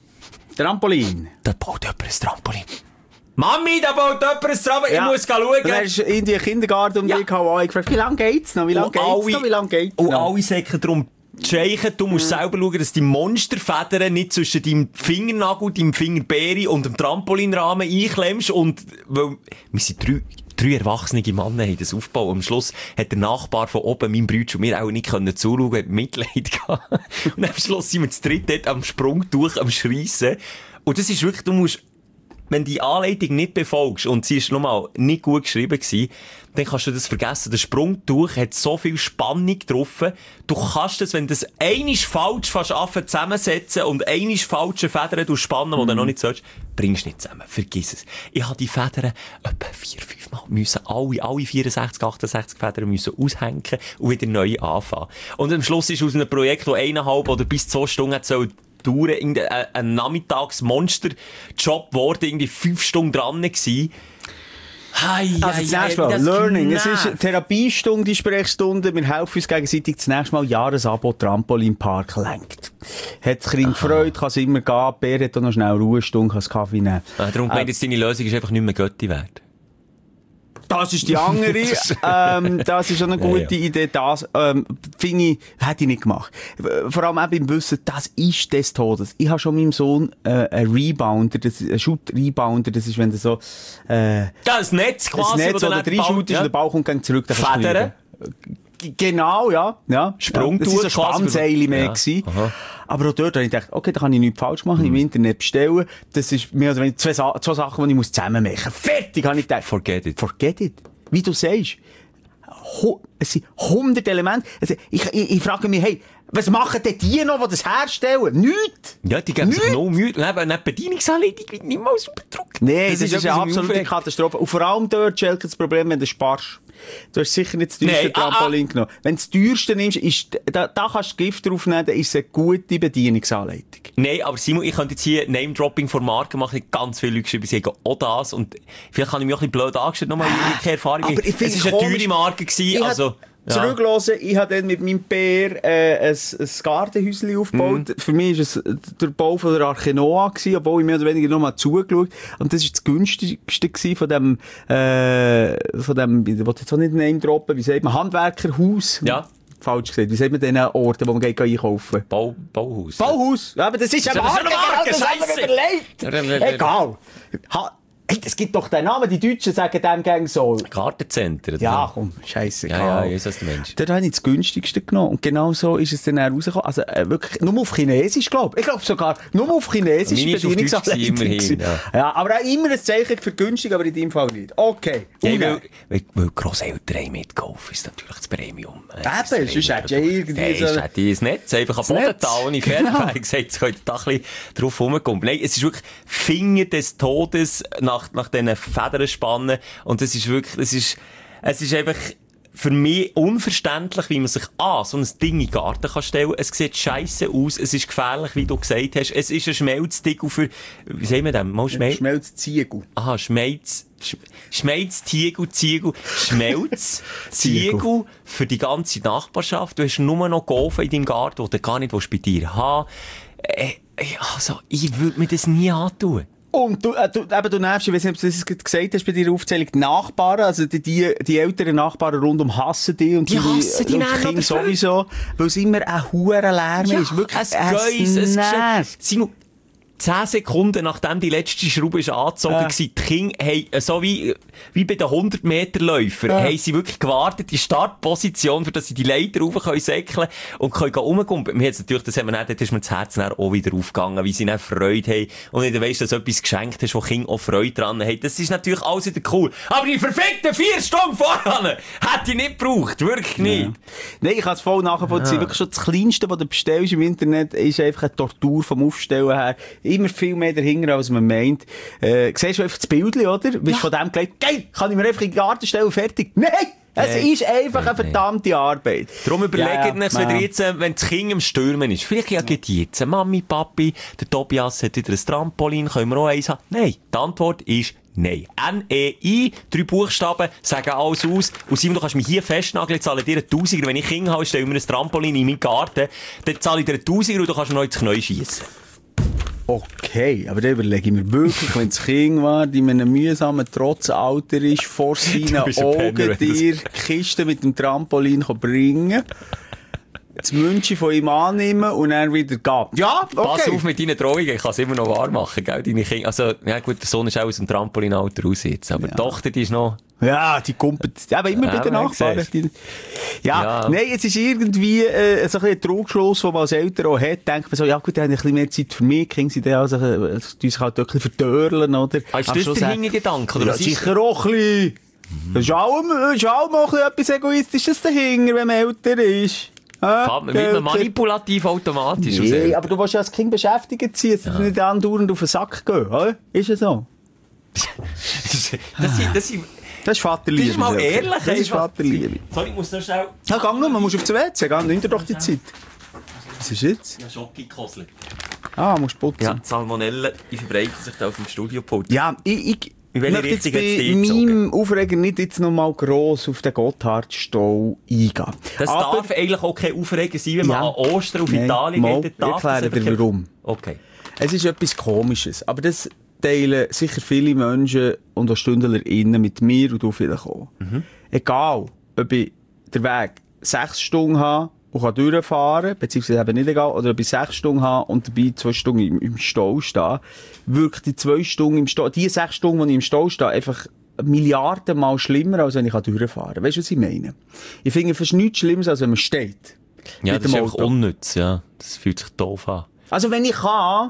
Trampolin. Da baut jemand ein Trampolin. Mami, da baut jemand ein Trampolin, ja. Ich muss schauen. Dann hast du in die Kindergarten um ja. dich gehauen, gefragt, wie lange geht's noch, wie lange geht's alle, noch, wie lange geht's und noch? Und alle sagen darum, Scheichen, du musst mhm. selber schauen, dass die Monsterfedern nicht zwischen deinem Fingernagel, deinem Fingerbeere und dem Trampolinrahmen einklemmst und, weil, wir sind drei, drei erwachsene Männer haben das aufgebaut. Am Schluss hat der Nachbar von oben, mein Bruder und mir auch nicht können zuschauen, hat Mitleid gehabt. Und am Schluss sind wir zu dritt dort am Sprungtuch, am Schreissen. Und das ist wirklich, du musst, wenn die Anleitung nicht befolgst und sie ist nochmal nicht gut geschrieben gewesen, dann kannst du das vergessen. Das Sprungtuch hat so viel Spannung drauf. Du kannst das, wenn du das einisch falsch fast anfangen zusammensetzen und einisch falsche Federn du spannen, die mm. du noch nicht sollst, bringst du nicht zusammen. Vergiss es. Ich habe die Federn etwa vier, fünf Mal müssen, alle, alle vierundsechzig, achtundsechzig Federn müssen aushängen und wieder neu anfangen. Und am Schluss ist aus einem Projekt, das eineinhalb oder bis zwei Stunden hat soll Touren, ein, ein Nachmittags-Monster-Job geworden, irgendwie fünf Stunden dran gewesen. Hi, also das nächste Mal, Learning. Es ist eine Therapiestunde, die Sprechstunde. Wir helfen uns gegenseitig. Das nächste Mal Jahresabo Trampolinpark lenkt. Hat das Kind gefreut, kann es immer gehen. Bär hat auch noch schnell Ruhestunde, kann es Kaffee nehmen. Ah, darum äh, meint jetzt deine Lösung ist einfach nicht mehr Götti wert. Das ist die andere. ähm, das ist schon eine gute ja, ja. Idee. Das, ähm, finde ich, hätte ich nicht gemacht. Vor allem auch beim Wissen, das ist des Todes. Ich habe schon meinem Sohn, äh, einen Rebounder, das ist ein Shoot-Rebounder, das ist, wenn du so, äh, das Netz quasi, das Netz, wo du drin shootest, ja. und der Ball kommt gegen zurück, dann kannst du Federn. Genau, ja, ja. Sprungtuch. Ja, das war ein Spannseil mehr gewesen. Ja. Aber auch dort habe ich gedacht, okay, da kann ich nichts falsch machen, mhm. im Internet bestellen. Das ist mehr oder weniger zwei, Sa- zwei Sachen, die ich zusammen machen muss. Fertig, habe ich gedacht. Forget it. Forget it. Wie du sagst. Ho- es sind hundert Elemente. Also ich, ich, ich frage mich, hey, was machen denn die noch, die das herstellen? Nichts! Ja, die geben sich noch Mühe. Eine Bedienungsanleitung wird nicht mal super gedruckt. Nein, das, das ist, ist eine absolute Katastrophe. Und vor allem dort, Schelke, das Problem, wenn du sparst. Du hast sicher nicht das teuerste nee, Trampolin ah, ah. genommen. Wenn du das teuerste nimmst, ist, da, da kannst du Gift drauf nehmen, dann ist es eine gute Bedienungsanleitung. Nein, aber Simon, ich könnte jetzt hier Name-Dropping von Marken machen. Ganz viele Leute geschrieben, sie haben auch das. Und vielleicht habe ich mich auch ein bisschen blöd angestellt. Nochmal eine Erfahrung. Aber ich es war eine teure Marke gewesen, also... Ja. Zurückhören, ich habe dann mit meinem Bär äh, ein, ein Gartenhäuschen aufgebaut. Mm. Für mich war es der Bau von der Arche Noah gewesen, obwohl ich mehr oder weniger noch mal zugeschaut. Und das war das günstigste gewesen von dem, äh, von dem, ich will jetzt auch nicht Name droppen, wie sagt man, Handwerkerhaus? Ja. Falsch gesagt. Wie sagt man den Orten, wo man geht einkaufen? Bau, Bauhaus. Bauhaus? Ja, aber das ist eine Marke, das haben wir überlegt. Egal. Ha- Hey, es gibt doch den Namen, die Deutschen sagen dem Gang so. Gartencenter. Ja, komm, scheisse. Ja, ja, ist das der Mensch. Dort habe ich das günstigste genommen. Und genau so ist es dann auch rausgekommen. Also, äh, wirklich, nur auf Chinesisch, glaube ich. Ich glaube sogar, nur auf Chinesisch. Meine ist auf Deutsch immerhin, ja. Ja, aber auch immer ein Zeichen für günstig, aber in deinem Fall nicht. Okay. Ja, weil, weil, weil Grosseltern mitgekauft ist natürlich das Premium. Eben, sonst hättest du ja irgendwie so... so... Nein, das Netz einfach am Boden da, ohne Fernfähig gesagt, jetzt könnt ihr da ein bisschen drauf rumkommen. Nein, es ist wirklich Finger des Todes nach, nach diesen Federn spannen. Und das ist wirklich, das ist, es ist einfach für mich unverständlich, wie man sich an so ein Ding in den Garten kann stellen kann. Es sieht scheisse aus, es ist gefährlich, wie du gesagt hast. Es ist ein Schmelztiegel für, wie sagen wir das? Mal Schmelz? Schmelzziegel. Aha, Schmelz, Sch Schmelztiegel, Ziegel, Schmelzziegel für die ganze Nachbarschaft. Du hast nur noch Golfen in deinem Garten, die du gar nicht bei dir haben willst. Äh, also, ich würde mir das nie antun. Und du, äh, du, eben, du nervst, ich weiss nicht, ob du das gesagt hast bei deiner Aufzählung, die Nachbarn, also die, die, die älteren Nachbarn rundum hassen dich und die, die hassen die, und die Kinder sowieso, weil es immer ein hoher Lärm ja, ist. Wirklich, es Geis, es nervt. Simon, zehn Sekunden nachdem die letzte Schraube ist angezogen war, äh. die Kinder haben, so wie, wie bei den hundert Meter Läufern, äh. haben sie wirklich gewartet, die Startposition, für dass sie die Leiter rauf können säckeln und können rumgumpen. Mir hat's natürlich, das haben wir nicht, da ist mir das Herz dann auch wieder aufgegangen, wie sie dann Freude haben. Und wenn du weisst, dass du etwas geschenkt hast, wo Kinder auch Freude dran haben. Das ist natürlich alles wieder cool. Aber die verfickten vier Stunden vorher hätte ich nicht gebraucht. Wirklich nicht. Ja. Nein, ich kann es voll nachvollziehen. Ja. Wirklich schon das Kleinste, was du bestellst im Internet, ist einfach eine Tortur vom Aufstellen her. Immer viel mehr dahinter, als man meint. Äh, siehst du einfach das Bild, oder? Bist ja. von dem gelegt, geil, kann ich mir einfach in den Garten stellen, fertig. Nein! Es nee, ist einfach nee, eine verdammte nee. Arbeit. Darum überlegt ja, ja, euch, wenn ihr jetzt, wenn das Kind im Stürmen ist, vielleicht ja geht jetzt, Mami, Papi, der Tobias hat wieder ein Trampolin, können wir auch eins haben? Nein. Die Antwort ist nein. N E I, drei Buchstaben, sagen alles aus. Und Simon, du kannst mich hier festnageln, zahle dir einen Tausiger. Wenn ich Kinder habe, stelle mir ein Trampolin in meinen Garten, dann zahle ich dir einen Tausiger und du kannst mir noch ins Knie schiessen. Okay, aber dann überlege ich mir wirklich, wenn das Kind war, in einem mühsamen Trotzalter ist, vor seinen Augen dir die Kiste mit dem Trampolin bringen, das München von ihm annehmen und dann wieder gehen. Ja, okay. Pass auf mit deinen Drohungen, ich kann es immer noch wahr machen, gell, deine Kinder. Also, ja gut, der Sohn ist auch aus dem Trampolinalter raus jetzt, aber ja. Die Tochter, die ist noch... Ja, die kumpelt, aber immer ja, bei den Nachbarn. Ja, ja, nein, es ist irgendwie, äh, so ein, ein Trugschluss, den man als Eltern auch hat, denkt man so, ja gut, die haben ein bisschen mehr Zeit für mich, kriegen sie dann also, äh, die sich halt wirklich verdörlen, oder? Ah, ist das der Hintergedanke, oder? Ja, sicher auch ein bisschen. Mhm. Das ist auch, das ist auch noch etwas Egoistisches dahinter, wenn man älter ist. Ah, wird man manipulativ automatisch? Nee, aber du willst ja als Kind beschäftigt sein, dass ja. du nicht andauernd auf den Sack gehen, oder? Ist ja so. das, das, das, Das ist Vaterliebe. Das ist mal ehrlich. Das ist Vaterliebe. Sorry, ich muss noch schnell... Ja, geh nur, man muss auf das W C, geh, nimm dir doch die Zeit. Was ist jetzt? Ja, Schoki gekosselt. Ah, musst putzen. Ja, die Salmonellen, die verbreiten sich da auf dem Studiopult. Ja, ich... ich Ich möchte jetzt bei meinem Aufreger nicht jetzt noch mal gross auf den Gotthardstau eingehen. Das aber darf eigentlich auch kein Aufreger sein, wenn man ja, an Ostern auf nein, Italien mal, geht. Ich erkläre dir warum. Okay. Es ist etwas Komisches, aber das teilen sicher viele Menschen und auch StündlerInnen mit mir und du vielleicht auch. Mhm. Egal, ob ich den Weg sechs Stunden habe und kann durchfahren, beziehungsweise eben nicht egal, oder ob ich sechs Stunden habe und dabei zwei Stunden im, im Stau stehe, wirkt die zwei Stunden im Stau, die sechs Stunden, wo ich im Stau stehe, einfach Milliarden Mal schlimmer, als wenn ich durchfahren kann. Weißt du, was ich meine? Ich finde fast nichts Schlimmes, als wenn man steht. Ja, das ist einfach unnütz, ja. Das fühlt sich doof an. Also wenn ich kann,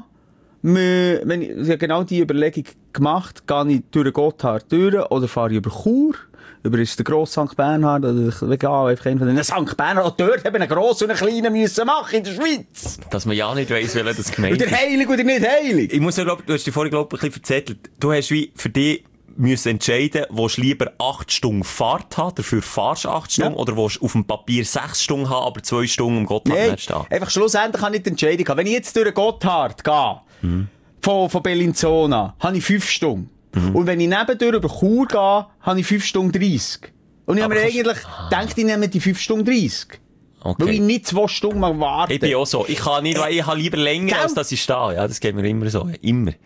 wenn ich, ich habe genau die Überlegung gemacht, gehe ich durch den Gotthard durch oder fahre ich über Chur, über ist der grosse Sankt Bernhard, oder ich gehe einfach einen von den Sankt Bernhard, auch dort haben einen grossen und einen kleinen müssen machen in der Schweiz. Dass man ja nicht weiss, wer das gemeint ist. Oder heilig oder nicht heilig. Ich muss ja, glaub, du hast dich vorhin, glaub ich, ein bisschen verzettelt. Du hast wie für dich müssen entscheiden, willst du lieber acht Stunden Fahrt haben, dafür fahrst du acht Stunden, ja. Oder willst du auf dem Papier sechs Stunden haben, aber zwei Stunden im Gotthard nicht stehen? Einfach schlussendlich kann ich die Entscheidung haben. Wenn ich jetzt durch den Gotthard gehe, mhm. von, von Bellinzona, habe ich fünf Stunden. Mhm. Und wenn ich nebendurch über Chur gehe, habe ich fünf Stunden dreißig. Und ich habe mir eigentlich ah. gedacht, ich nehme die fünf Stunden dreißig. Okay. Weil ich nicht zwei Stunden mal warte. Ich bin auch so. Ich kann nicht, weil ich habe lieber länger, Gell? Als dass ich stehe. Ja, das geht mir immer so. Immer.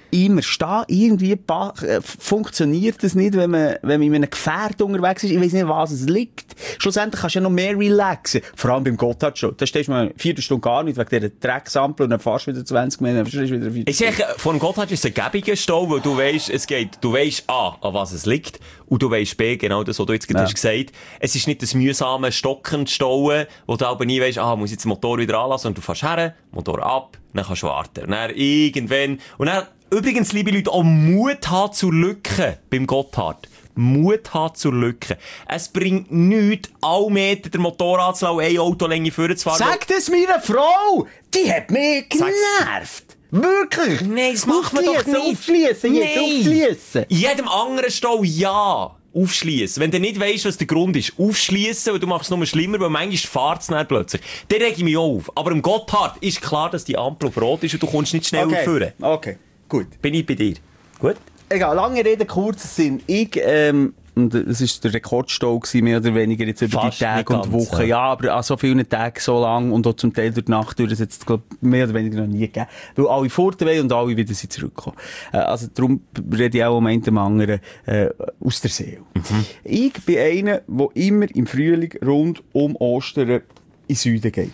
immer stehen. Irgendwie pa- äh, funktioniert das nicht, wenn man, wenn man in einem Gefährt unterwegs ist. Ich weiss nicht, was es liegt. Schlussendlich kannst du ja noch mehr relaxen. Vor allem beim Gotthard schon. Da stehst du mal eine Viertelstunde gar nicht wegen dieser Drecksampel und dann fährst du wieder zwanzig Minuten, dann stehst du wieder eine Ich sage, vor dem Gotthard ist es ein gäbiger Stau, weil du weisst, es geht, du weisst A, an was es liegt, und du weisst B, genau das, was du jetzt gerade Ja. hast gesagt. Es ist nicht das mühsame Stocken stauen, wo du aber nie weisst, ah, muss ich jetzt den Motor wieder anlassen, und du fährst her, Motor ab, dann kannst du warten. Und dann irgendwann, und dann, übrigens, liebe Leute, auch Mut haben zur Lücke beim Gotthard. Mut haben zur Lücke. Es bringt nichts, alle Meter den Motor anzulassen, eine Autolänge vorzufahren. Sag das meiner Frau! Die hat mich Sag's. genervt! Wirklich? Nein, das macht man doch Aufschliessen, nicht. Aufschliessen, jetzt Nein. aufschliessen! In jedem anderen Stall ja. Aufschliessen. Wenn du nicht weisst, was der Grund ist, aufschliessen, weil du machst es nur schlimmer, weil manchmal fährt es dann plötzlich. Dann reg ich mich auf. Aber im Gotthard ist klar, dass die Ampel auf Rot ist und du kommst nicht schnell Okay, vorne. okay, gut. Bin ich bei dir. Gut? Egal, lange Rede, kurzer Sinn. Ich, ähm, und es war der Rekordstau gewesen, mehr oder weniger jetzt über Fast die Tage nicht und ganz, Wochen. ja. Ja, aber an so vielen Tagen so lang und auch zum Teil durch die Nacht durch, das hat es, glaub, mehr oder weniger noch nie gegeben. Weil alle fort wollen und alle wieder sind zurückgekommen. Äh, also darum rede ich auch um einen dem anderen äh, aus der Seele. Mhm. Ich bin einer, der immer im Frühling rund um Ostern in den Süden geht.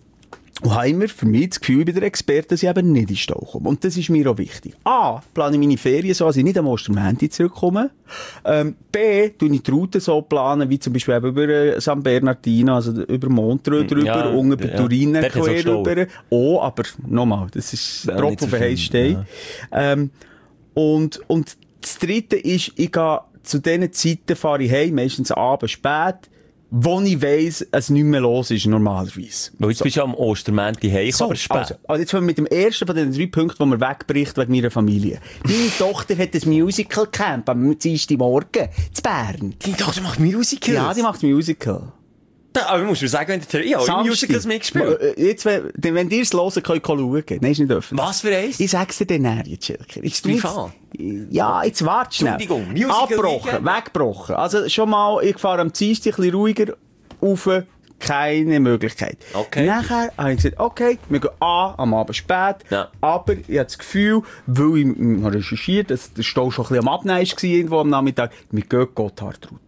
Und habe immer für mich das Gefühl, ich bin der Experte, dass ich eben nicht in den Stau komme. Und das ist mir auch wichtig. A, plane ich meine Ferien so, dass ich nicht am Ostermänti zurückkomme. Ähm, B, tue ich die Route so planen, wie zum Beispiel eben über äh, San Bernardino, also über Montreux drüber, Ja, und über ja. Turin Dort hat's auch quer Stau. rüber. Oh, aber nochmal, das ist Ja, Tropfen nicht so auf den schlimm, heißen Stein. Ähm, und, und das Dritte ist, ich gehe zu diesen Zeiten, fahre ich heim, meistens abends spät, wo ich weiss, es nicht mehr los ist, normalerweise. Weil jetzt bist du am Ostermänti heim, So, aber spät. also, also jetzt fangen wir mit dem ersten von den drei Punkten, wo man wegbricht wegen meiner Familie. Meine Tochter hat ein Musical Camp am Dienstagmorgen zu Bern. Deine Tochter macht Musicals? Ja, die macht Musical. Da, aber musst du mir sagen, wenn der ich habe auch Musicals mitgespielt. Äh, Jetzt, wenn, wenn ihr es hören, könnt ihr schauen. Nein, ist nicht öffentlich. Was für eins? Ich sag's dir dann näher, jetzt, Schilker. Jetzt Privat? Ja, jetzt warte schnell. Entschuldigung, Musical Abgebrochen, Weekend? weggebrochen. Also schon mal, ich fahre am Dienstag ein bisschen ruhiger rauf. Keine Möglichkeit. Okay. Nachher habe ich gesagt, okay, wir gehen an, am Abend spät. Ja. Aber ich habe das Gefühl, weil ich mm, habe recherchiert, dass der Stau schon ein bisschen am Abnehmen war, irgendwo am Nachmittag, wir gehen Gotthardroute.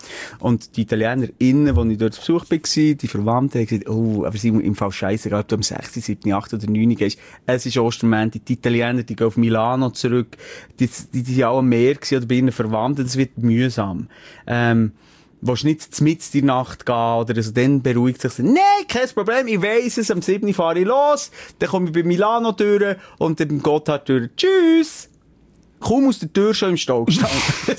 Und die ItalienerInnen, die ich dort zu Besuch war, die Verwandten, haben gesagt, oh, aber sie im Fall scheisse, ob du am sechsten, siebten, achten oder neunten gehst. Es ist Ostermänti. Die Italiener, die gehen auf Milano zurück. Die, die, die sind auch am Meer gewesen, oder bei ihren Verwandten. Das wird mühsam. Ähm, willst nicht mitten in die Nacht gehen oder so, dann beruhigt sich. Nein, kein Problem, ich weiss es, am siebten fahre ich los, dann komme ich bei Milano durch und dann beim Gotthard durch. Tschüss! Kaum aus der Tür schon im Stau gestanden.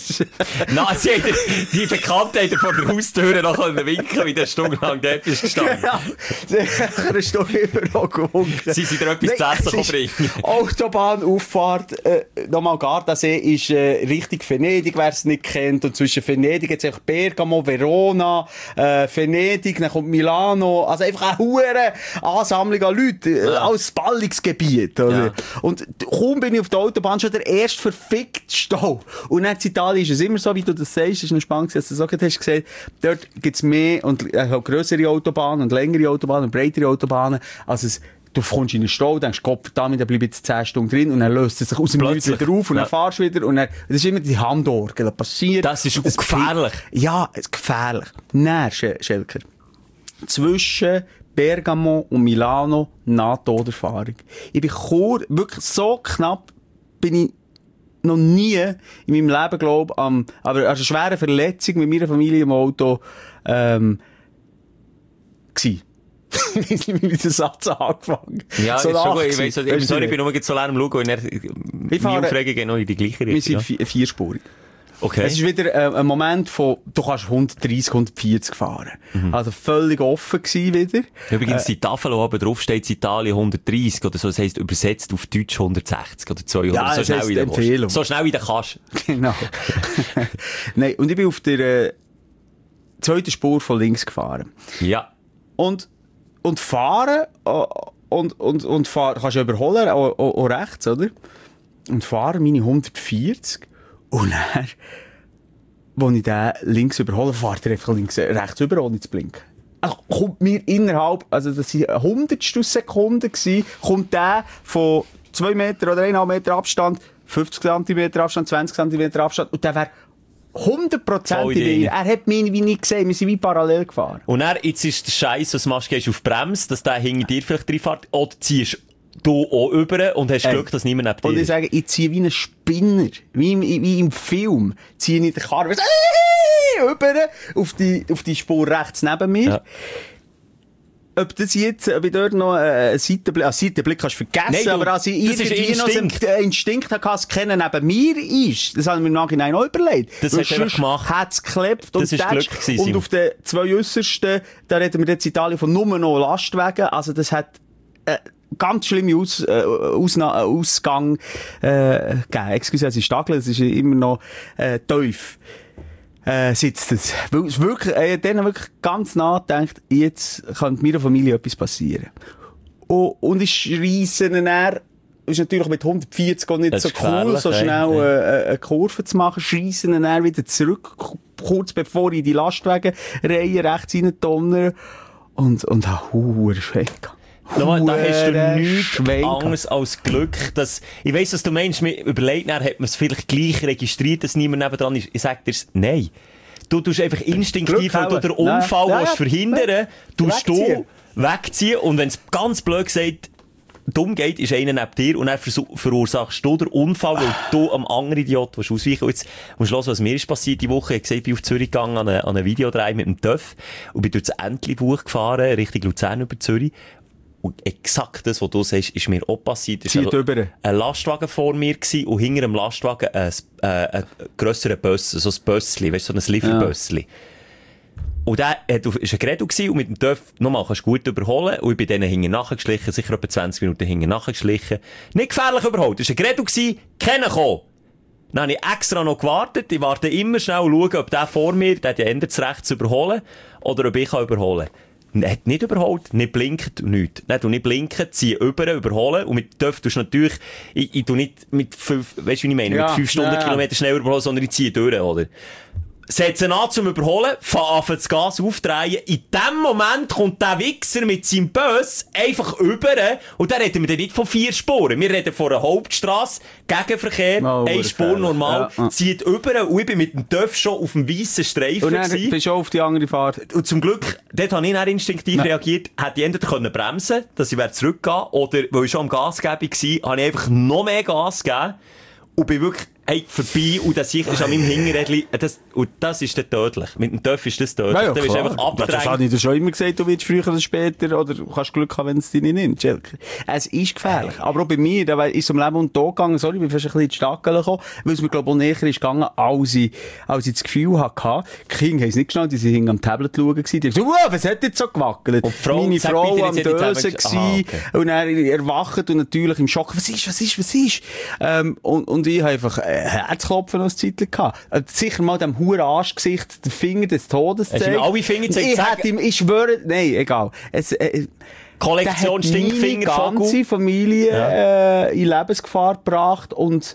Nein, sie hat, die Bekannte hat vor der Haustür noch winken, wie der Stunde lang dort ist gestanden. Ja, sie haben eine Stunde immer noch gewunken. Sie sind dir etwas zu essen es ist bringen. Autobahnauffahrt, äh, nochmal Gardasee ist äh, Richtung Venedig, wer es nicht kennt. Und zwischen Venedig jetzt einfach Bergamo, Verona, äh, Venedig, dann kommt Milano. Also einfach eine hure Ansammlung an Leuten, äh, Ja. als Ballungsgebiet. Oder? Ja. Und kaum bin ich auf der Autobahn schon der erste verfickt Stau. Und dann in Italien ist es immer so, wie du das sagst, es ist noch spannend, dass du das auch gerade hast gesagt, dort gibt's mehr und äh, grössere Autobahnen und längere Autobahnen und breitere Autobahnen, als es du kommst in einen Stau, denkst, Gott verdammt, da bleib jetzt zehn Stunden drin und dann löst es sich aus dem Nichts Plötzlich. wieder auf und Ja. dann fahrst du wieder und dann, das ist immer die Handorgel, das passiert. Das ist Und auch gefährlich. Ja, es ist gefährlich. Nein, Sch- Schelker. Zwischen Bergamo und Milano Nahtoderfahrung. Ich bin kurz, wirklich so knapp bin ich noch nie in meinem Leben, glaube ich, am, aber an einer schweren Verletzung mit meiner Familie im Auto, ähm, gsi. Ich weiss nicht, wie ich den Satz angefangen Ja, so ist schon gut. Ich nachgewesen. weiss, also, Weisst du sorry, ich nicht? bin nur so lange am Schauen und dann, meine fahre- Aufregung geht noch in die gleiche Wir Richtung. sind Ja. vi- vierspurig. Okay. Es ist wieder äh, ein Moment von, du kannst hundertdreissig, hundertvierzig fahren. Also völlig offen gewesen wieder. Übrigens, die Tafel, die oben drauf steht, in Italien hundertdreißig oder so, das heisst übersetzt auf Deutsch hundertsechzig oder zweihundert. Ja, so das schnell heisst wie du Empfehlung. kannst. So schnell wie du kannst. Genau. Nein, und ich bin auf der äh, zweiten Spur von links gefahren. Ja. Und, und fahren, äh, und, und, und fahren, kannst du überholen, auch, auch, auch rechts, oder? Und fahren meine hundertvierzig. Und dann, als ich den links überhole, fährt er einfach links, rechts über, ohne zu blinken. Also kommt mir innerhalb, also das waren Hundertstel Sekunden gewesen, kommt der von zwei Meter oder eineinhalb Meter Abstand, fünfzig Zentimeter Abstand, zwanzig Zentimeter Abstand und der wäre hundert Prozent in mir. Er hat mich wie nicht gesehen, wir sind wie parallel gefahren. Und dann, jetzt ist der Scheiß, was du machst, gehst auf Bremse, dass der hinter dir vielleicht reinfährt, oder ziehst du auch über und hast Glück, dass niemand neben dir ist. Und ich sage, ich ziehe wie ein Spinner, wie im, wie im Film, ziehe ich den Karren über auf die, auf die Spur rechts neben mir. Ja. Ob das jetzt, ob ich dort noch einen Seitenblick, einen Seitenblick kannst du vergessen, Nein, du, aber als ich irgendwie noch so einen Instinkt hatte, dass keiner neben mir ist, das habe ich mir im Nachhinein auch überlegt. Das hast du gemacht. Hat es geklebt und das ist Glück gewesen, und auf den zwei äussersten, da reden wir jetzt in Italien von nur noch Lastwagen, also das hat, äh, ganz schlimme Aus, äh, Ausna- Ausgang, äh, gegeben. Excuse, es ist Stagel, es ist immer noch, äh, tief. Äh, sitzt es. Weil es wirklich, äh, denen wirklich ganz nachdenkt, jetzt könnte meiner Familie etwas passieren. Und, und ich schreisse ihn dann, ist natürlich mit hundertvierzig auch nicht das so cool, so schnell äh, eine Kurve zu machen, schreisse ihn dann wieder zurück, kurz bevor ich in die Lastwagenreihe rechts rein donnere. Und, und habe huere Schwenk. Nochmal, da hast du nichts anderes als Glück, dass, ich weiss, was du meinst, mir überlegt, dann hat man es vielleicht gleich registriert, dass niemand nebendran ist. Ich sag dir's, nein. Du tust einfach instinktiv, weil du den Unfall nein. willst verhindern, tust du wegziehen und wenn es ganz blöd gesagt dumm geht, ist einer neben dir und dann verursachst du den Unfall, weil du am anderen Idiot willst ausweichen. Und jetzt musst du hören, was mir ist passiert die Woche. Ich habe gesagt, ich bin auf Zürich gegangen an einen eine Videodreh mit dem Töff und bin durch das Entlebuch gefahren, Richtung Luzern über Zürich. Und exakt das, was du sagst, ist mir auch passiert. Es war ein, ein Lastwagen vor mir gewesen, und hinter dem Lastwagen ein, äh, ein grösserer Bus, so ein Bössli, weißt du, so ein Lieferbössli. Ja. Und der hat, ist ein Gerät gewesen, und mit dem Töff, nochmal, kannst du gut überholen, und ich bin denen hinten nachgeschlichen, sicher etwa zwanzig Minuten hinten nachgeschlichen. Nicht gefährlich überholt, es war ein Gerät gewesen, keiner gekommen. Dann habe ich extra noch gewartet, ich warte immer schnell und schaue, ob der vor mir, der hat ja ändert das Recht zu überholen, oder ob ich kann überholen kann. Er hat nicht überholt, nicht blinkt und nichts. Nein, du nicht blinken, zieh über, überholen. Und mit Töff tust du natürlich, ich, ich tu nicht mit fünf, weißt du, wie ich meine, ja, mit fünf Stundenkilometer ja. schneller überholen, sondern ich ziehe durch, oder? Setze ihn an zum Überholen, fang an das Gas aufdrehen. In dem Moment kommt der Wichser mit seinem Bus einfach über. Und dann reden wir dann nicht von vier Spuren. Wir reden von einer Hauptstrasse, Gegenverkehr, oh, eine Spur normal, ja, ja. zieht über. Und ich bin mit dem Töff schon auf dem weißen Streifen. Und dann gewesen. Bist du auch auf die andere Fahrt. Und zum Glück, dort habe ich dann instinktiv Nein. reagiert, hätte ich entweder können bremsen, dass ich zurückgehen wäre, oder, weil ich schon am Gasgebung war, habe ich einfach noch mehr Gas gegeben. Und bin wirklich, hey, vorbei, und das ist an meinem Hinterrädchen, das, und das ist dann tödlich. Mit dem Töff ist das tödlich. Ja, ja, da bist du einfach abgedrängt. Das habe ich dir schon immer gesagt, du willst früher oder später, oder du kannst Glück haben, wenn es dich nicht nimmt, Schelker. Es ist gefährlich. Hey. Aber auch bei mir, da ist es um Leben und Tod gegangen, sorry, ich bin fast ein bisschen in die Stackeln gekommen, weil es mir, glaube ich, auch näher ist gegangen, als ich, als ich das Gefühl hatte, die Kinder haben es nicht geschnallt, die sind am Tablet schauen gewesen, die haben gesagt, wow, was hat jetzt so gewackelt? Und Frau, meine Frau bitte, am Dösen gewesen, aha, okay. Und er erwacht und natürlich im Schock, was ist, was ist, was ist? Ähm, und, und ich habe einfach, äh, Herzklopfen noch ein Zeitchen gehabt. Also sicher mal dem huren Arschgesicht den Finger des Todes gezeigt. Hast du ihm alle Finger gezeigt? Ich hätte ihm, ich schwöre, nein, egal. Es, äh, Kollektion Stinkfinger, die ganze Familie ja. äh, in Lebensgefahr gebracht und,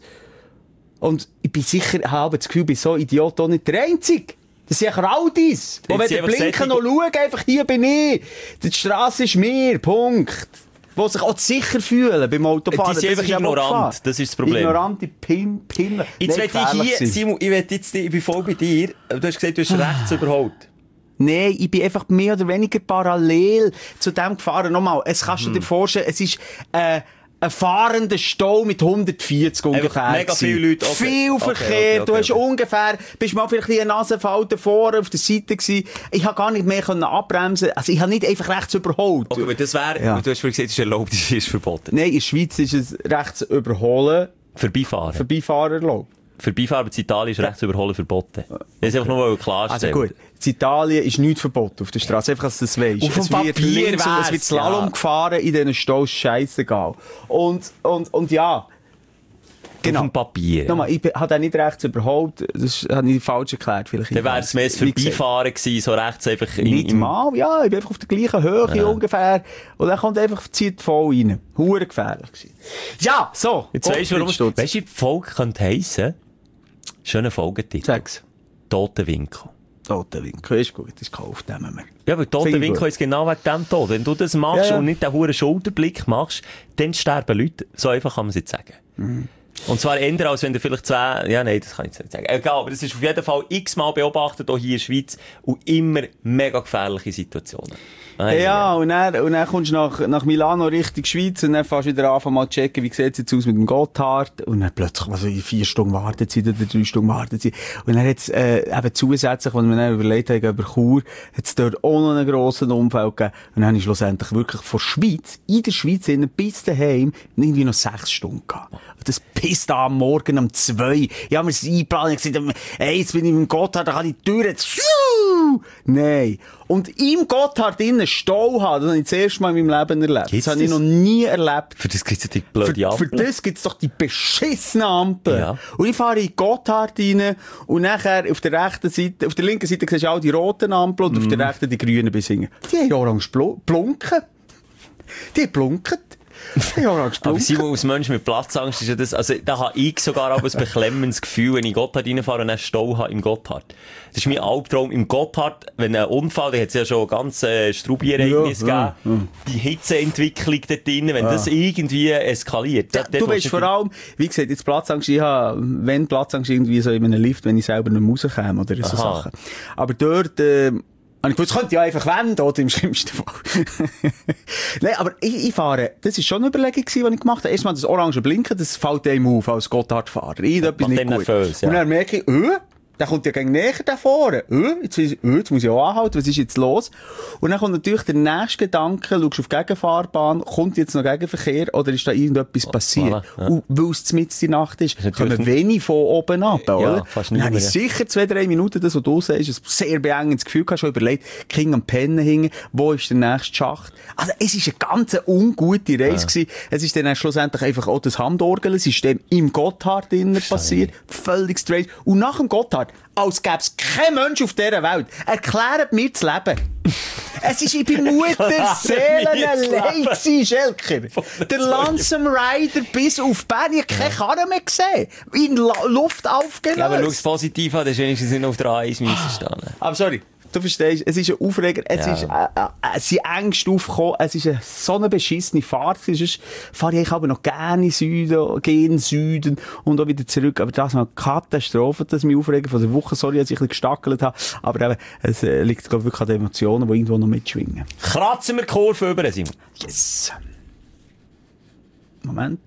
und ich bin sicher, ich habe das Gefühl, ich bin so Idiot auch nicht der Einzige. Das sind ja Raudis. Und wenn der Blinken noch schauen, einfach hier bin ich. Die Straße ist mir, Punkt. Die sich auch sicher fühlen beim Autofahren. Die sind einfach ignorant, das ist das Problem. Ignorante Pim Pimmel. Jetzt will ich hier, sein. Simon, ich will jetzt, ich bin voll bei dir. Du hast gesagt, du hast rechts überholt. Nein, ich bin einfach mehr oder weniger parallel zu dem gefahren. Nochmal, es kannst du hm. dir vorstellen, es ist, äh, ein fahrender Stau mit hundertvierzig ungefähr. Mega viele Leute. Okay. Viel Verkehr. Okay, okay, du hast okay. ungefähr, bist mal vielleicht eine Nasenfalte vorne auf der Seite gewesen. Ich habe gar nicht mehr können abbremsen. Also ich habe nicht einfach rechts überholt. Okay, aber das wäre, ja. Du hast vorhin gesagt, es ist erlaubt, es ist verboten. Nein, in der Schweiz ist es rechts überholen. Vorbeifahren. Vorbeifahren erlaubt. Vorbeifahren in Italien ist rechts überholen verboten. Das ist einfach nur klarstellen. Also gut. In Italien ist nichts verboten auf der Straße. Einfach, dass du das weisst. Auf dem es wird links und es wird Slalom ja. gefahren in diesen Staus. Scheissegal. Und, und, und ja. Genau. Auf dem Papier. Nochmal, ich habe den nicht rechts überholt. Das habe ich falsch erklärt. Vielleicht dann wäre es mehr das Vorbeifahren gewesen, so rechts einfach in, nicht im... mal, ja. Ich bin einfach auf der gleichen Höhe ja. ungefähr. Und dann kommt einfach, zieht voll rein. Hure gefährlich gewesen. Ja, so. Jetzt weisst du, warum... Weißt du, wie die Folge könnte heissen? Schöner Folgetitel. Sag's. Totenwinkel. Totenwinkel, ist gut, ist gekauft, nehmen wir. Ja, aber Totenwinkel ist genau wegen dem Tod. Wenn du das machst ja, ja. und nicht den hohen Schulterblick machst, dann sterben Leute. So einfach kann man es jetzt sagen. Mhm. Und zwar eher, als wenn du vielleicht zwei, ja, nein, das kann ich jetzt nicht sagen. Egal, aber das ist auf jeden Fall x-mal beobachtet, auch hier in der Schweiz, und immer mega gefährliche Situationen. Ah, ja, ja, und dann, und dann kommst du nach, nach Milano Richtung Schweiz und dann fährst du wieder an, mal checken, wie sieht es jetzt aus mit dem Gotthard. Und dann plötzlich, also vier Stunden Wartezeit oder drei Stunden Wartezeit. Und dann hat's, äh, eben zusätzlich, wenn wir dann überlegt haben, über Chur, hat's dort auch noch einen grossen Unfall gegeben. Und dann habe ich schlussendlich wirklich von Schweiz, in der Schweiz, bis daheim, irgendwie noch sechs Stunden gehabt. Und das pisst am Morgen um zwei. Ich habe mir das eingeplant und gesagt, ey, jetzt bin ich im Gotthard, da kann ich die Tür jetzt, nein. Und im Gotthard innen Stau haben, das habe ich das erste Mal in meinem Leben erlebt. Gibt's das habe ich noch nie erlebt. Für das gibt's ja die blöde Ampel. Für, für das gibt's doch die beschissene Ampel. Ja. Und ich fahre in Gotthard rein und nachher auf der rechten Seite, auf der linken Seite siehst du auch die roten Ampeln und mm. auf der rechten die grünen bis hinten. Die haben orange blunken. Die blunken. Ja, aber Simon, als Mensch mit Platzangst ist ja das, also da habe ich sogar auch ein beklemmendes Gefühl, wenn ich Gotthard reinfahre und einen Stau habe im Gotthard. Das ist mein Albtraum im Gotthard, wenn ein Unfall, da hat es ja schon ganz äh, Strubi-Ereignisse ja, gegeben, ja. Die Hitzeentwicklung dort drin, wenn ja. das irgendwie eskaliert. Ja, du weißt vor allem, wie gesagt, jetzt Platzangst, ich habe, wenn Platzangst irgendwie so in einem Lift, wenn ich selber nicht mehr rauskomme oder so Aha. Sachen. Aber dort, äh, und ich wusste, das könnte ja einfach wenden, oder im schlimmsten Fall. Nein, aber ich, ich fahre, das war schon eine Überlegung, die ich gemacht habe. Erstmal das orange Blinken, das fällt einem auf als Gotthardfahrer. Irgendetwas nicht gut. Nervös, ja. Und dann merke ich, äh, der kommt ja gegen näher da vorne. Äh, jetzt, äh, jetzt muss ich auch anhalten, was ist jetzt los? Und dann kommt natürlich der nächste Gedanke, schaust auf die Gegenfahrbahn, kommt jetzt noch Gegenverkehr oder ist da irgendetwas oh, passiert? Voilà, ja. Und weil es mitten in der Nacht ist, kommen wenig von oben ab, ja, oder? Fast nicht. Dann habe ich sicher zwei, drei Minuten, das, was du sagst, ein sehr beengendes Gefühl gehabt, schon überlegt, King am Pennen hingen, wo ist der nächste Schacht? Also, es ist eine ganz ungute Reise ja. gewesen. Es ist dann schlussendlich einfach auch das Handorgel-System im Gotthard innen passiert. Völlig strange. Und nach dem Gotthard, als gäbe es keinen Mensch auf dieser Welt, erklärt mir das Leben. Es ist, ich bin Mutter Seelen allein gewesen, Schelker. Der Lonesome Rider bis auf Bern, ich habe keine Karre mehr gesehen. In La- Luft aufgelöst. Ja, aber schau es positiv an, das ist wenigstens nicht auf der A eins müssen stehen. Aber sorry. Du verstehst, es ist ein Aufreger, es ja. ist, äh, äh, es sind Ängste aufgekommen, es ist eine, so eine beschissene Fahrt. Sonst fahre ich aber noch gerne in Süden, gehe in Süden und auch wieder zurück. Aber das ist eine Katastrophe, dass mich aufregen von der Woche. Sorry, dass ich ein bisschen gestackelt habe. Aber eben, es äh, liegt, glaube ich, wirklich an den Emotionen, die irgendwo noch mitschwingen. Kratzen wir die Kurve über, Simon. Yes. Moment.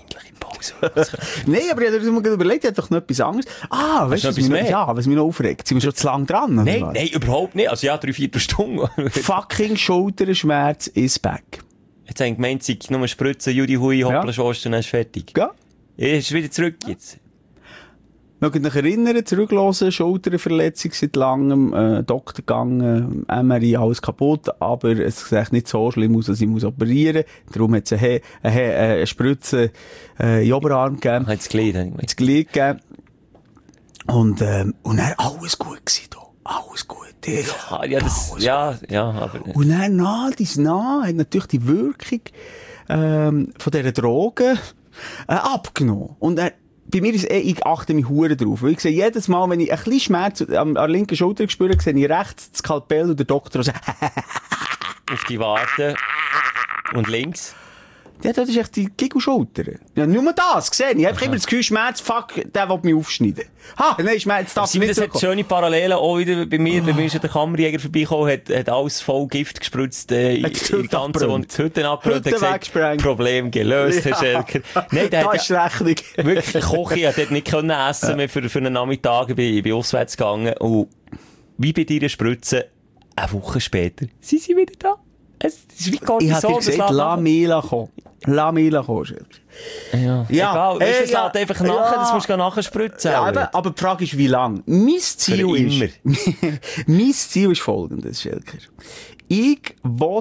Nein, aber ich habe mir überlegt, ich habe doch noch etwas anderes. Ah, weißt du, was, mich, ja, was mich noch aufregt? Sind wir schon zu lang dran? Nein, was? Nein, überhaupt nicht. Also ja, drei, vier Stunden. Fucking Schulterschmerz is back. Jetzt haben gemeint, sie nur spritzen, Judy Hui, hoppla, ja. Schwast, und dann ist fertig. Ja. Ist wieder zurück jetzt. Mögt euch erinnern, zurückhören, Schulterverletzung seit langem, äh, Doktor gegangen, M R I, alles kaputt, aber es sieht nicht so schlimm aus, dass ich muss operieren. Darum hat es eine, eine, eine Spritze äh, in den Oberarm gegeben. Hat es Glied, das Glied gegeben. Und, ähm, und dann alles gut gewesen, da. Alles gut. Ja, ja, das, ja, ja, aber... Und dann nah, dies nah, hat natürlich die Wirkung, ähm, von dieser Drogen, äh, abgenommen. Und er, bei mir ist eh, ich achte mich hure drauf. Weil ich sehe jedes Mal, wenn ich ein bisschen Schmerz an, an der linken Schulter spüre, sehe ich rechts das Skalpell und der Doktor so auf die Warte. Und links? Ja, das ist echt die Giggelschulter. Ja, nur das, gesehen. Ich habe immer das Gefühl, Schmerz, fuck, der will mich aufschneiden. Ha, nein, Schmerz, darf ich nicht. Das hat schöne Parallelen auch wieder bei mir. Oh. Bei mir ist ja der Kammerjäger vorbeigekommen, hat, hat alles voll Gift gespritzt, äh, in die ganze, und die Hütten abgebrannt, hat gesagt, Problem gelöst, ja. Herr Schelker. Nein, der da hat ist ja Rechnung. Wirklich Kochi, hat dort nicht können essen mehr für, für einen Nachmittag. Ich bin, ich bin auswärts gegangen. Und wie bei dir Spritze, eine Woche später, sind sie wieder da. Es ist wie Cortison. Ich habe dir gesagt, lass mich kommen. Lass mich kommen, Schelker. Ja, ja. Egal. Weißt, das ja, lässt einfach nachher, ja. Das musst du nachher spritzen. Ja, aber, aber die Frage ist, wie lang? Mein Ziel ist, mein Ziel ist folgendes, Schelker. Ich will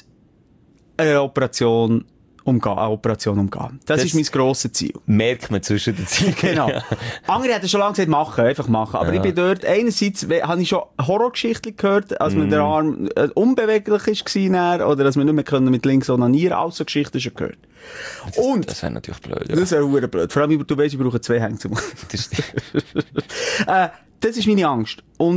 eine Operation umgehen, eine Operation umgehen. Das, das ist mein grosses Ziel. Merkt man zwischen den Zielen. Genau. Ja. Andere hätten schon lange gesagt, machen, einfach machen. Aber ja. Ich bin dort, einerseits, habe ich schon Horrorgeschichten gehört, als mm. mir der Arm äh, unbeweglich war, oder dass wir nicht mehr können mit links onanieren, all so Geschichten schon gehört. Das, Und, das wäre natürlich blöd, ja. Das wäre verdammt blöd. Vor allem, du weißt, ich brauche zwei Hänge zu machen. Das, äh, das ist meine Angst. Und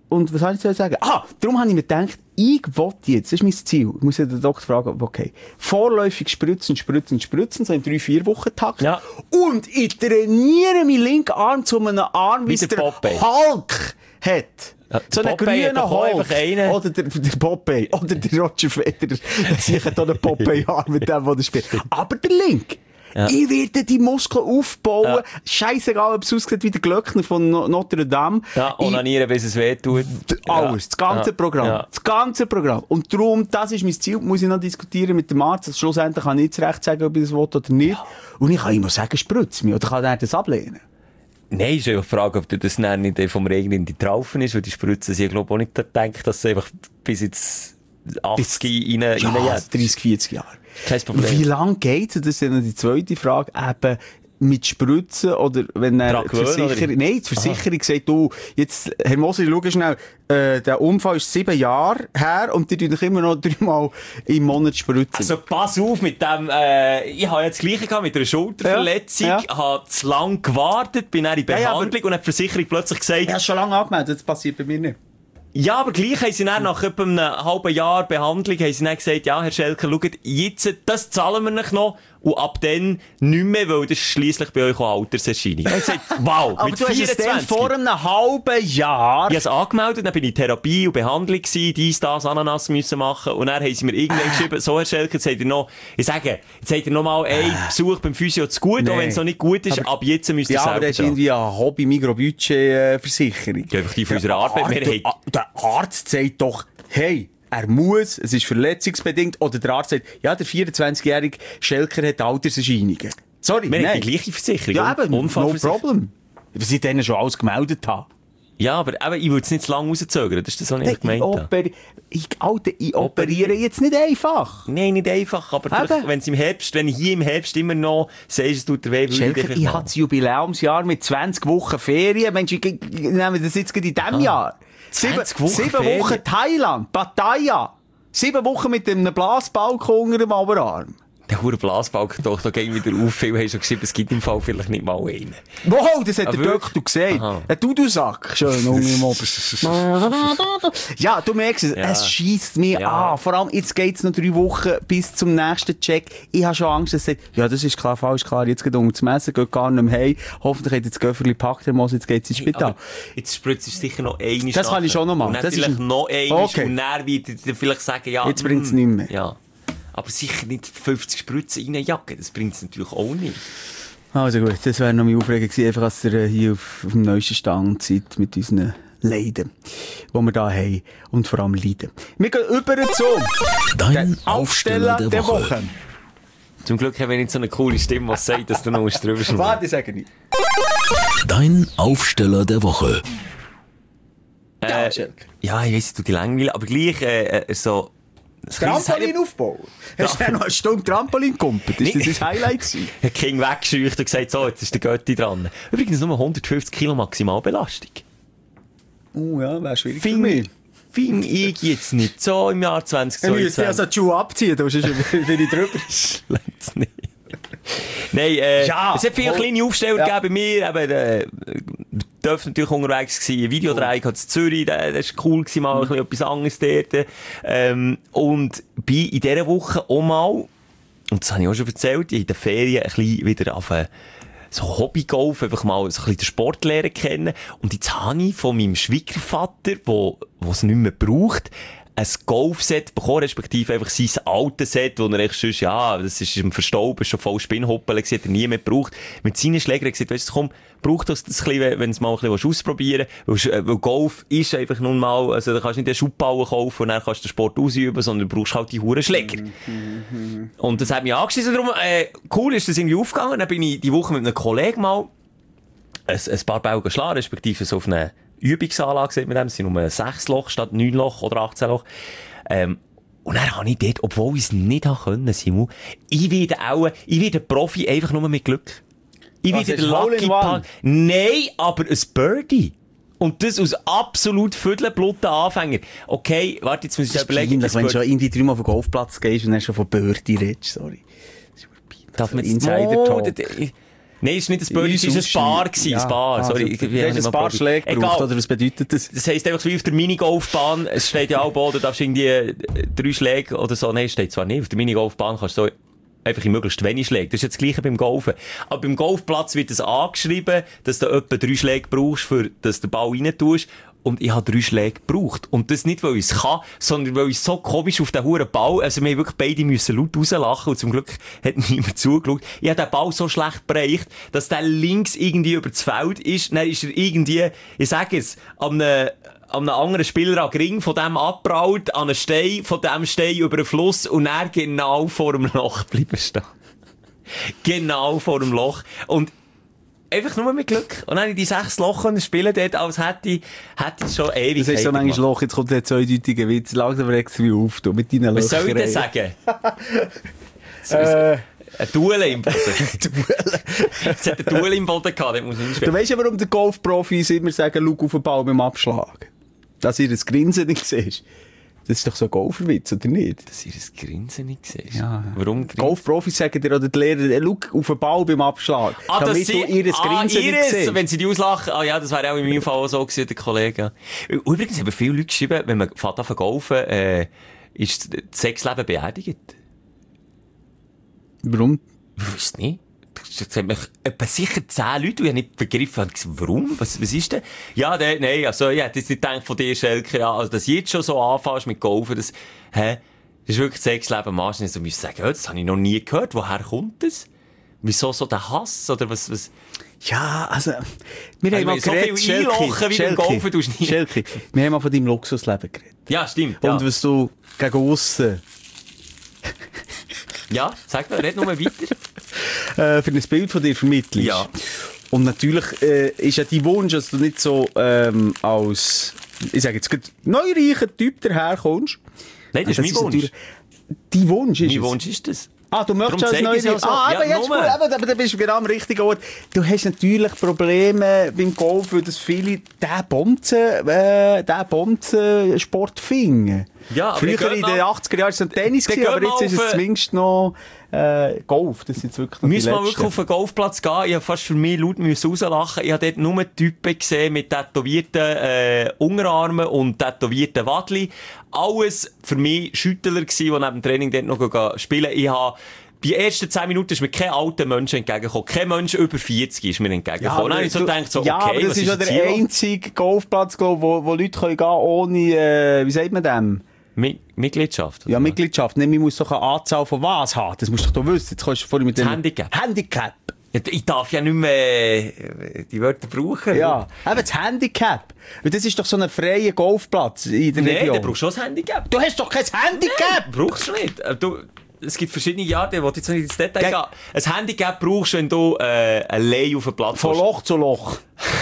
und was soll ich jetzt sagen? Ah, darum habe ich mir gedacht, ich will jetzt, das ist mein Ziel, ich muss ja den Doktor fragen, okay, vorläufig spritzen, spritzen, spritzen, so im drei vier Wochen Takt. Ja. Und ich trainiere meinen linken Arm zu einem Arm, wie es der Popeye. Hulk hat. Ja, so einen Popeye hat grünen doch auch Hulk. einfach einen. Oder der, der Popeye. Oder der Roger Federer. Ich habe hier einen Popeye-Arm mit dem, der spielt. Aber der Link. Ja. Ich werde die Muskeln aufbauen. Ja. Scheissegal, ob es aussieht wie der Glöckner von no- Notre Dame. Ja, onanieren, bis es weh tut. Alles. Ja. Das ganze ja. Programm. Ja. Das ganze Programm. Und darum, das ist mein Ziel, muss ich noch diskutieren mit dem Arzt. Also schlussendlich kann ich nicht recht sagen, ob ich das will oder nicht. Ja. Und ich kann immer sagen, spritz mich. Oder kann er das ablehnen? Nein, ist ja die Frage, ob du das dann nicht vom Regen in die Traufen ist, weil die Spritzen sie, glaube ich, auch nicht denkt, dass sie einfach bis jetzt achtzig rein, rein ja, jetzt. dreißig, vierzig Jahre. Kein Problem. Wie lange geht es? Das ist dann die zweite Frage. Eben, mit Spritzen oder wenn er die Versicherung, nein, die Versicherung Aha. sagt, du, jetzt, Herr Moser, schau schnell, äh, der Unfall ist sieben Jahre her und die tun dich immer noch dreimal im Monat spritzen. Also pass auf mit dem, äh, ich habe jetzt das Gleiche gehabt mit einer Schulterverletzung, ja, ja. habe zu lange gewartet, bin dann in Behandlung ja, ja, und hat die Versicherung plötzlich gesagt... Ich habe schon lange angemeldet, das passiert bei mir nicht. Ja, aber gleich haben sie dann nach etwa einem halben Jahr Behandlung haben sie dann gesagt, ja, Herr Schelker, schaut, jetzt, das zahlen wir nicht noch und ab dann nicht mehr, weil das schliesslich bei euch auch Alterserscheinung. Ich habe gesagt, wow, aber mit du vierundzwanzig. Hast es dann vor einem halben Jahr... Ich habe es angemeldet, dann bin ich in Therapie und Behandlung gewesen, dies, das, Ananas müssen machen und dann haben sie mir irgendwann geschrieben, so Herr Schelker, jetzt habt ihr noch, ich sage, jetzt habt ihr noch mal einen Besuch beim Physio zu gut, nee. Auch wenn es noch nicht gut ist, aber, ab jetzt müsst ihr ja, selber aber das ist irgendwie eine Hobby-Mikrobudget-Versicherung. Ja, einfach die von unserer Arbeit. Der, der, der Arzt sagt doch, hey, er muss, es ist verletzungsbedingt, oder der Arzt sagt, ja, der vierundzwanzigjährige Schelker hat Alterserscheinungen. Sorry, wir nein. haben die gleiche Versicherung. Ja, eben, no problem. Weil sie denen schon alles gemeldet haben. Ja, aber, aber ich will es nicht zu lange rauszögern, das ist das, was ich gemeint habe. Ich, Alter, ich operiere jetzt nicht einfach. Nein, nicht einfach, aber wenn es im Herbst, wenn ich hier im Herbst immer noch sehe, es tut der weh, Schelker, ich, ich habe das Jubiläumsjahr mit zwanzig Wochen Ferien. Mensch, ich nehme das jetzt gerade in diesem ah. Jahr. Sieben, Wochen, sieben Wochen Thailand, Pattaya. Sieben Wochen mit einem Blasbalken unter dem Oberarm. Der hure Blasbalken doch, da gehen wieder auf. Viele haben schon geschrieben, es gibt im Fall vielleicht nicht mal einen. Wow, das hat aber der Doktor gesagt. Ein Dudusack. Schön, unten im Ober. Ja, du merkst es, ja. Es scheisst mir ja. an. Vor allem, jetzt geht's noch drei Wochen bis zum nächsten Check. Ich habe schon Angst, dass es sagt, ja, das ist klar, falsch, klar, jetzt geht unter das Messen, geht gar nicht mehr heim. Hoffentlich hat jetzt das Göfferli gepackt, jetzt geht's ins Spital. Aber jetzt spritzt es sicher noch einmal. Das kann ich schon noch machen. Und dann vielleicht ist... noch einmal okay. Und dann wird er vielleicht sagen, ja. Jetzt bringt's nicht mehr. Ja. Aber sicher nicht fünfzig Spritzen reinjagen, das bringt es natürlich auch nicht. Also gut, das wäre noch meine Aufregung gewesen, einfach, dass ihr hier auf, auf dem neuesten Stand seid mit unseren Leiden, die wir da haben und vor allem Leiden. Wir gehen über zu Dein Aufsteller der, der Woche. Woche. Zum Glück haben wir nicht so eine coole Stimme, die sagt, dass du noch drüber schlägst. Warte, ich sage nicht. Dein Aufsteller der Woche. Äh, ja, ja, ich weiss, du die langweilig, aber gleich äh, so... Trampolin aufbauen? Hast du noch eine Stunde Trampolin gekumpelt? Ist das dein Highlight gewesen? Ich habe King weggescheucht und gesagt, so, jetzt ist der Götti dran. Übrigens nur hundertfünfzig Kilo Maximalbelastung. Oh ja, wäre schwierig Fing, für mich. Finde ich jetzt nicht so im Jahr zwanzig zweiundzwanzig. Ich müsste also die Schuhe abziehen, sonst bin ich drüber. Schlägt's nicht. Nein, äh, ja, es hat viele oh, kleine Aufsteller ja. gegeben bei mir, aber, äh, dürfen natürlich unterwegs gewesen. Ein Videodreh oh. in Zürich, das war cool gewesen, mal mhm. ein bisschen etwas anderes dort. Ähm, und bin in dieser Woche auch mal, und das habe ich auch schon erzählt, in den Ferien ein bisschen wieder auf eine, so Hobbygolf, einfach mal so ein bisschen den Sport lernen kennen. Und jetzt habe ich von meinem Schwiegervater, wo, wo es nicht mehr braucht, ein Golfset bekommen, respektive einfach sein altes Set, wo er echt schon, ja, das ist im Verstauben, schon voll Spinnhoppeln gewesen, hat er nie mehr gebraucht. Mit seinen Schlägern gesagt, weißt du, komm, brauch das, das ein bisschen, wenn du es mal ein bisschen ausprobieren willst. Weil, weil Golf ist einfach nun mal, also da kannst du nicht einen Schubballen kaufen und dann kannst du den Sport ausüben, sondern du brauchst halt die huren Schläger. Mm-hmm. Und das hat mich angeschissen, darum, äh, cool ist das irgendwie aufgegangen. Dann bin ich die Woche mit einem Kollegen mal ein, ein paar Bälle geschlagen, respektive so auf eine Übungsanlage sieht man dem, es sind nur sechs Loch statt neun Loch oder achtzehn Loch. Ähm, und dann habe ich dort, obwohl ich es nicht können, Simon, ich werde auch, ich werde Profi einfach nur mit Glück. Ich werde der Lucky Punch. Nein, aber ein Birdie. Und das aus absolut viertelblutten Anfänger. Okay, warte, jetzt muss ich überlegen. Das wenn du schon irgendwie dreimal auf den Golfplatz gehst und dann schon von Birdie redest, sorry. Darf man Insider-Talk? Nein, es war nicht ein Bölli, es war ein Bar. Ja. Ein Bar, sorry. Also, du hast ein paar Schläge gebraucht, oder was bedeutet das? Das heisst einfach wie auf der Minigolfbahn, es steht ja auch oben, du darfst irgendwie drei Schläge oder so, nein, es steht zwar nicht, auf der Minigolfbahn kannst du so einfach in möglichst wenig Schläge. Das ist jetzt das Gleiche beim Golfen. Aber beim Golfplatz wird es angeschrieben, dass du etwa drei Schläge brauchst, für, dass du den Ball rein tust. Und ich habe drei Schläge gebraucht. Und das nicht, weil ich es kann, sondern weil ich so komisch auf den huren Ball, also wir wirklich beide müssen laut rauslachen und zum Glück hat niemand zugeschaut. Ich habe den Ball so schlecht bereicht, dass der links irgendwie über das Feld ist. Dann ist er irgendwie, ich sage es, an einem, an einem anderen Spieler an Ring von dem abbraut, an einen Stein, von dem Stein über den Fluss und er genau vor dem Loch bleiben stehen. Genau vor dem Loch. Und einfach nur mit Glück. Und dann habe ich die sechs Loch spielen dort, als hätte ich, hätte ich schon ewig. Das ist so manchmal Loch, jetzt kommt der zweideutige Witz. Langsam regst du mich auf, du, mit deinen Löchern. Was soll ich denn sagen? äh, Ein Duell im Boden. Es hat ein Duell im Boden gehabt, das muss ich nicht Du weißt ja, warum die Golfprofis immer sagen, schau auf den Ball beim Abschlag. Dass ihr das Grinsen nicht siehst. Das ist doch so ein Golferwitz, oder nicht? Dass ihr das Grinsen nicht siehst. Ja. Warum Grinsen? Golfprofis sagen dir oder die Lehrer, schau auf den Ball beim Abschlag. Ah, damit dass sie, du ihr ah, Grinsen ihres, nicht siehst. wenn sie die auslachen. Ah ja, das wäre auch in meinem Fall auch so gewesen, der Kollege. Übrigens haben viele Leute geschrieben, wenn man fährt an verkaufen, äh, ist das Sexleben beerdigt. Warum? Ich weiss nicht. Das hat mich etwa sicher zehn Leute, die ich nicht begriffen habe, gesagt, warum? Was, was ist denn? Ja, der, nein, also, ich hätte jetzt nicht gedacht von dir, Schelke, ja, also, dass du jetzt schon so anfängst mit Golfen, das, hä? Das ist wirklich Sexleben, Marsch, nicht so, müssen sagen, ja, das habe ich noch nie gehört, woher kommt das? Wieso so der Hass, oder was, was? Ja, also, wir Also, haben mal so geredet, viel einlochen wie beim Golfen tust du nie. Schelke, wir haben mal von deinem Luxusleben geredet. Ja, stimmt, Und ja. was du gegen aussen Ja, sag mal, red nur weiter. äh, für ein Bild von dir vermittelst. Ja. Und natürlich äh, ist ja dein Wunsch, dass du nicht so ähm, als, ich sage jetzt, neureicher Typ daherkommst. Nein, das, das ist mein Wunsch. Ist dein Wunsch ist Mein es. Wunsch ist das. Ah, du möchtest Darum als zeige ich neureicher... es ja so. Ah, Ja, aber jetzt nur. gut, aber, aber dann bist du genau am richtigen Ort. Du hast natürlich Probleme beim Golf, weil das viele den Bonzen, äh, den Bonzen-Sport finden. Ja, aber früher dann in geht den mal- achtziger Jahren war es ein Tennis, Dann gewesen, aber geht jetzt mal ist es auf, äh, zumindest noch äh, Golf. Das ist jetzt wirklich noch die Müssen wir letzten. wirklich auf den Golfplatz gehen? Ich habe fast für mich laut müssen rauslachen. Ich habe dort nur Typen gesehen mit tätowierten äh, Unterarmen und tätowierten Wadli. Alles für mich Schüttler gewesen, die neben dem Training dort noch gehen spielen. Ich habe bei den ersten zehn Minuten ist mir kein alter Mensch entgegengekommen. Kein Mensch über vierzig ist mir entgegengekommen. Dann habe ich so gedacht, so, ja, okay, aber das was ist ja jetzt der hier los? einzige Golfplatz, glaub, wo, wo Leute können gehen ohne, äh, wie sagt man dem? Mi- Mitgliedschaft. Ja, oder? Mitgliedschaft. Nee, man muss doch eine Anzahl von was haben. Das musst du doch wissen. Jetzt kannst du vorhin mit dem... Handicap. Handicap. Ja, ich darf ja nicht mehr äh, die Wörter brauchen. Ja, eben das Handicap. Und das ist doch so ein freier Golfplatz in der Nein, Region. dann brauchst du schon ein Handicap. Du hast doch kein Handicap! Brauchst du nicht. Äh, Du, es gibt verschiedene Jahre, ich will jetzt nicht ins Detail Ge- gehen. Ein Handicap brauchst du, wenn du äh, allein auf den Platz Von willst. Loch zu Loch.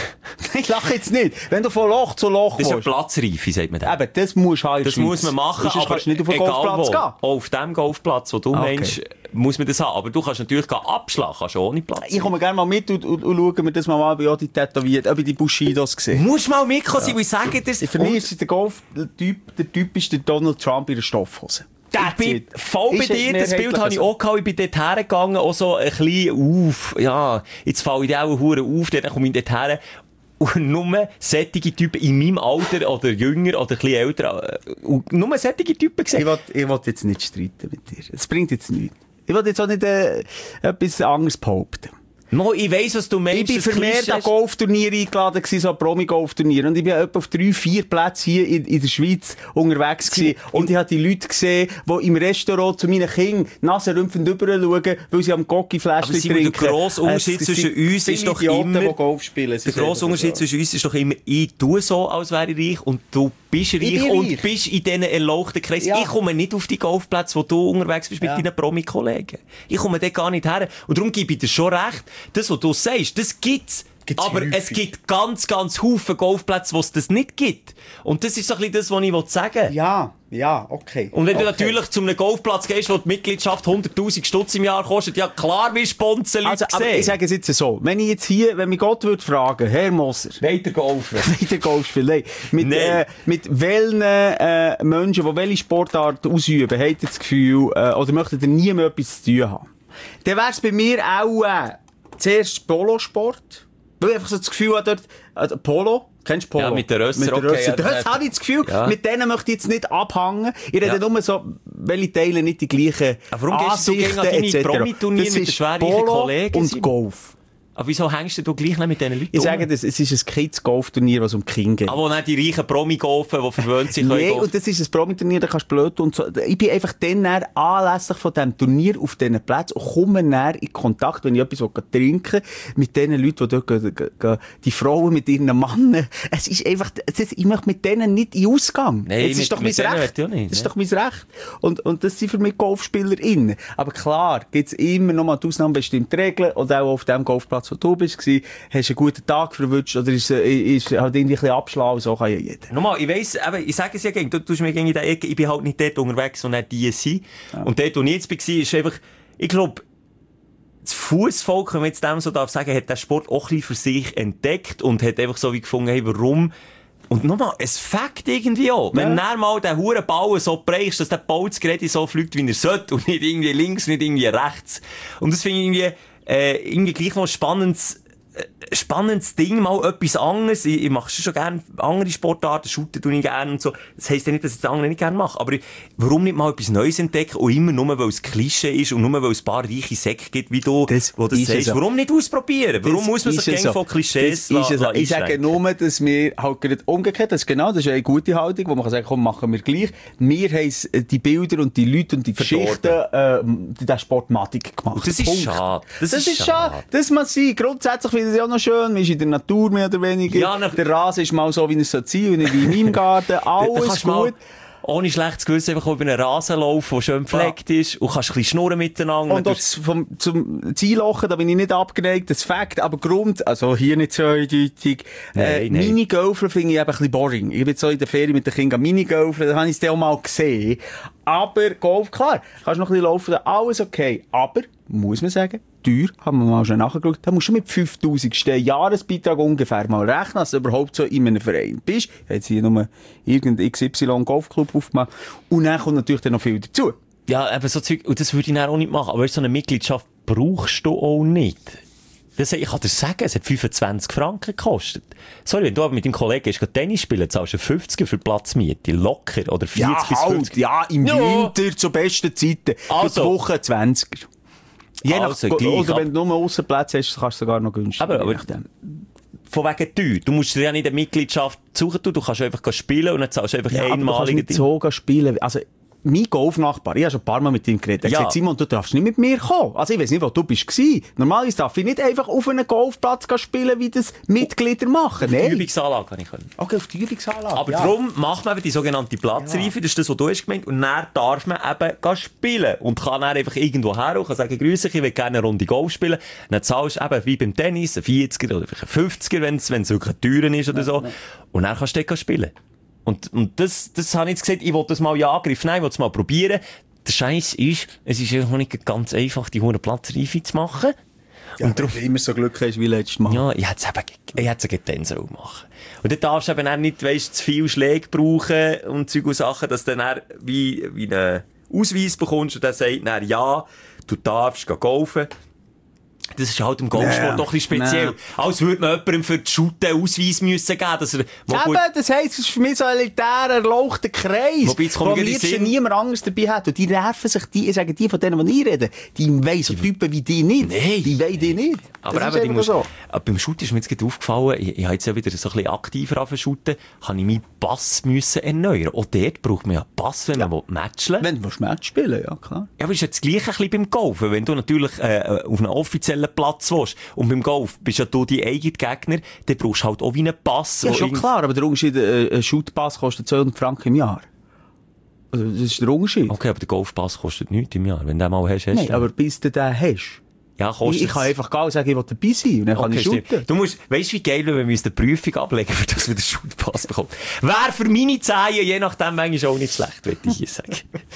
Ich lache jetzt nicht. Wenn du von Loch zu Loch Das ist eine willst. Platzreife, sagt man da. Eben, das musst du haben in der Das Schweiz. muss man machen, Sonst aber kannst du nicht auf den egal Golfplatz wo. gehen. Auch auf dem Golfplatz, wo du Ah, okay. meinst, muss man das haben. Aber du kannst natürlich gehen abschlagen, kannst du ohne Platz. Ich komme gerne mal mit und, und, und schaue mir das mal an, wie auch die tätowiert, ob ich die Bushidos gesehen. Du musst mal mitkommen, ja. Ich sage dir. Für mich ist der Golf-Typ, der typischste Donald Trump in der Stoffhose. Ich bin voll bei Ist dir, das Bild habe ich so. auch gehabt, ich bin dort hergegangen, auch so ein bisschen auf, ja, jetzt falle ich dir auch hure auf, dann komme ich dort her. Und nur sättige Typen in meinem Alter oder jünger oder ein bisschen älter, und nur sättige Typen Ich gesehen. will, ich will jetzt nicht streiten mit dir. Es bringt jetzt nichts. Ich will jetzt auch nicht äh, etwas anderes behaupten. No, ich weiss, was du meinst. Ich bin das vermehrt Klischee an ist- Golfturnier eingeladen gewesen, so Promi-Golfturnier. Und ich bin etwa auf drei, vier Plätzen hier in, in der Schweiz unterwegs gewesen. Und ich habe die Leute gesehen, die im Restaurant zu meinen Kindern nasenrümpfend rüberschauen, weil sie am Gocki-Fläschchen Aber Simon, trinken. der grosse Unterschied Es- es zwischen sind uns ist viele doch Idioten, immer- die Golf spielen. Es Der ist grosse einfach Unterschied so. zwischen uns ist doch immer, ich tue so, als wäre ich reich, und du bist reich bin und reich. bist in diesen erlauchten Kreis. Ja. Ich komme nicht auf die Golfplätze, wo du unterwegs bist mit Ja. deinen Promi-Kollegen. Ich komme dort gar nicht her. Und darum gebe ich dir schon recht. Das, was du sagst, das gibt's. Gibt's Aber häufig. es gibt ganz, ganz Haufen Golfplätze, wo es das nicht gibt. Und das ist so ein bisschen das, was ich sagen will. Ja, ja, okay. Und wenn du okay. natürlich zu einem Golfplatz gehst, wo die Mitgliedschaft hunderttausend Stutz im Jahr kostet, ja klar, wie Sponsen Leute Also, aber sehen. ich sage es jetzt so. Wenn ich jetzt hier, wenn mich Gott würde fragen, Herr Moser, Weiter golfen. weiter Golf spielen, nein. Mit, Nein. äh, mit welchen äh, Menschen, die welche Sportart ausüben, habt ihr das Gefühl, äh, oder möchtet ihr nie mehr etwas zu tun haben? Dann wär's bei mir auch, äh, zuerst Polosport. Weil ich einfach so das Gefühl habe, dort, also Polo, kennst du Polo? Ja, mit den Rösser, mit den okay. Rösser. Ja, das das habe ich das Gefühl, ja. mit denen möchte ich jetzt nicht abhängen. Ich rede Ja. nur so, welche Teile nicht die gleichen Aber warum gehst du so Ansichten gegen an deine et cetera. Promi-Turniere Das mit ist den schwerreichen Polo Kollegen, und Simon? Golf. Aber wieso hängst du gleich nicht mit diesen Leuten Ich um? sage das, es ist ein Kids-Golf-Turnier, was um King geht. Aber wo nicht die reichen Promi-Golfen, die verwöhnt sind, Nee, können und das ist ein Promi-Turnier, da kannst du blöd und so. Ich bin einfach dann dann anlässlich von diesem Turnier auf diesen Plätzen und komme dann in Kontakt, wenn ich etwas trinken will, mit den Leuten, die dort gehen, gehen, gehen, die Frauen mit ihren Männern. Es ist einfach, das, ich möchte mit denen nicht in Ausgang. Nein, das mit- ist doch mein mit denen Recht. möchte ich auch nicht, Das ist ne? doch mein Recht. Und, und das sind für mich GolfspielerInnen. Aber klar, gibt es immer noch mal die Ausnahmen bestimmte Regeln, oder auch auf dem Golfplatz, wo du bist, hast du einen guten Tag verwünscht, oder ist, ist halt irgendwie ein bisschen abschlagen, so kann ja jeder. Nochmal, ich weiss, eben, ich sage es ja gegen, du tust mir gegen in der Ecke, ich bin halt nicht dort unterwegs, wo nicht die sind. Ja. Und dort, wo ich jetzt war, ist einfach, ich glaube, das Fußvolk, wenn man jetzt dem so darf sagen, hat den Sport auch ein bisschen für sich entdeckt und hat einfach so wie gefunden, hey, warum? Und nochmal, es fängt irgendwie auch. Ja. Wenn du mal den huren Ball so brechst, dass der Ballsgerät so fliegt, wie er sollte, und nicht irgendwie links, nicht irgendwie rechts. Und das finde ich irgendwie, äh, irgendwie gleich noch ein spannendes, äh, spannendes Ding, mal etwas anderes. Ich, ich mache schon gerne andere Sportarten, shooten tue ich gerne und so. Das heisst ja nicht, dass ich das andere nicht gerne mache. Aber ich, warum nicht mal etwas Neues entdecken und immer nur, weil es Klischee ist und nur, weil es ein paar reiche Säcke gibt, wie du, Das wo das ist sagst. so. Warum nicht ausprobieren? Warum Das muss man ist sich es gegen so. von Klischees Das ist es so. la- la Ich sage einschränken? nur, dass wir halt gerade umgekehrt, das ist genau, das ist eine gute Haltung, wo man kann sagen, komm, machen wir gleich. Wir haben es, äh, die Bilder und die Leute und die Verdorben. Geschichten, äh, den Sportmatik gemacht. Und das ist Punkt. schade. Das Das, ist ist schade. schade. Das muss sein. Grundsätzlich finde ich es ja noch schön. Man ist in der Natur mehr oder weniger. Ja, nach- der Rasen ist mal so, wie er sein soll und nicht wie in meinem Garten. Da Alles kannst du mal gut. ohne schlechtes Gewissen einfach über einen Rasen laufen, der schön gepflegt ist und kannst ein bisschen schnurren miteinander. Und auch vom, zum Ziellochen, da bin ich nicht abgeneigt, das Fakt, aber Grund, also hier nicht so eindeutig, äh, Nein, nein. Minigolfen finde ich eben ein bisschen boring. Ich bin jetzt so in der Ferien mit den Kindern Minigolfen, da habe ich es dann auch mal gesehen. Aber Golf, klar, kannst noch ein bisschen laufen, alles okay. Aber, muss man sagen, teuer, haben wir mal schon nachgeschaut, da musst du mit fünftausend Steinen Jahresbeitrag ungefähr mal rechnen, dass du überhaupt so in einem Verein bist. Ich habe jetzt hier nur irgendein X Y Golfclub aufgemacht. Und dann kommt natürlich dann noch viel dazu. Ja, eben so Zeug, und das würde ich dann auch nicht machen. Aber so eine Mitgliedschaft brauchst du auch nicht. Das, ich kann dir sagen, es hat fünfundzwanzig Franken gekostet. Sorry, wenn du aber mit deinem Kollegen gehst, Tennis spielen, zahlst du fünfzig für Platzmiete. Locker. Oder vierzig Ja, bis halt, fünfzig. ja, im Ja. Winter zu besten Zeiten. Also. Für die Woche zwanziger. Je nach, Also, gleich, oder ab- wenn du nur Aussenplätze hast, kannst du sogar noch günstiger. Aber- aber- je nachdem. Von wegen teuer. Du musst dir ja nicht eine Mitgliedschaft suchen, du kannst einfach spielen und dann zahlst du einfach Ja, aber du kannst einmalige nicht so gehen spielen. Also, mein Golfnachbar, ich habe schon ein paar Mal mit ihm geredet. Er hat Ja. gesagt, Simon, du darfst nicht mit mir kommen. Also, ich weiss nicht, wo du bist gewesen. Normalerweise darf ich nicht einfach auf einem Golfplatz gehen spielen, wie das Mitglieder machen. Die Nein. Übungsanlage kann ich können. Okay, auf die Übungsanlage. Aber ja. darum macht man eben die sogenannte Platzreife, das ist das, was du hast gemeint, und dann darf man eben gehen spielen. Und kann dann einfach irgendwo her und kann sagen, grüße, ich will gerne eine Runde Golf spielen. Dann zahlst du eben wie beim Tennis, einen vierziger oder vielleicht einen fünfziger, wenn es wirklich teuer ist oder so. Und dann kannst du dort gehen spielen. Und, und das, das habe ich jetzt gesagt, ich wollte das mal in Angriff nehmen, ich wollte es mal probieren. Der Scheiß ist, es ist einfach nicht ganz einfach, die hohe Platzreife zu machen. Ja, und darum immer so Glück hast wie letztes Mal. Ja, ich hätte es eben, ich hätte es dann so machen. Und dann darfst du eben auch nicht, weisst, zu viel Schläge brauchen und Zeug und Sachen, dass du dann wie, wie einen Ausweis bekommst und der sagt dann, ja, du darfst gehen golfen. Das ist halt im Golfsport Nee, doch ein bisschen speziell. nee. Als würde man jemandem für die Shooten einen Ausweis müssen geben, dass er mal gut... Eben, das heisst, es ist für mich so ein elitärer, erlauchter Kreis, Wobei, jetzt wo komme am ich in den liebsten Sinn- niemand anderes dabei hat. Und die nerven sich, die, ich sage, die von denen, die ich rede, die weiss so Typen wie die nicht. Nee. Die wollen die nicht. Aber das eben, ist die einfach musst, so. aber beim Shooten ist mir jetzt gerade aufgefallen, ich, ich habe jetzt ja wieder so ein bisschen aktiver angefangen zu shooten, habe ich meinen Pass müssen erneuern. Auch dort braucht man ja einen Pass, wenn Ja. man matchen will. Wenn du Match spielen ja klar. Ja, aber es ist ja das Gleiche ein bisschen beim Golfen. Wenn du natürlich äh, auf einem offiziellen Platz willst und beim Golf bist ja du die eigene Gegner, dann brauchst du halt auch wie einen Pass. Ja, wo schon irgend- klar, aber der Unterschied, äh, ein Shootpass kostet zweihundert Franken im Jahr. Also, das ist der Unterschied. Okay, aber der Golfpass kostet nichts im Jahr. Wenn du den mal hast, hast Nein, du aber bis du den hast. ja, kostet Ich, ich kann einfach gehen und sagen, ich will dabei sein. Und dann kann Okay, ich shooten. stimmt. Du musst, weißt du, wie geil, wenn wir uns eine Prüfung ablegen, für das wir den Shootpass bekommen. Wäre für meine Zehen, je nachdem, manchmal auch nicht schlecht, würde ich hier sagen.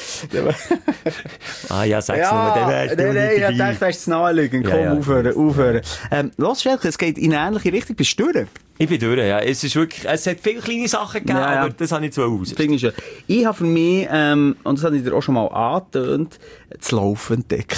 ah ja, sag's Ja, nur, dann wärst du nein, nein, nicht ich dabei. dachte, das ist zu naheliegend. Ja, Komm, ja. aufhören, aufhören. Ähm, los, Schelke, es geht in eine ähnliche Richtung. Bist du durch? Ich bin durch, ja. Es ist wirklich, es hat viele kleine Sachen gegeben, Ja, ja. aber das habe ich zu raus. Ding ist ja, ich habe für mich, ähm, und das habe ich dir auch schon mal angetönt, das Laufen entdeckt.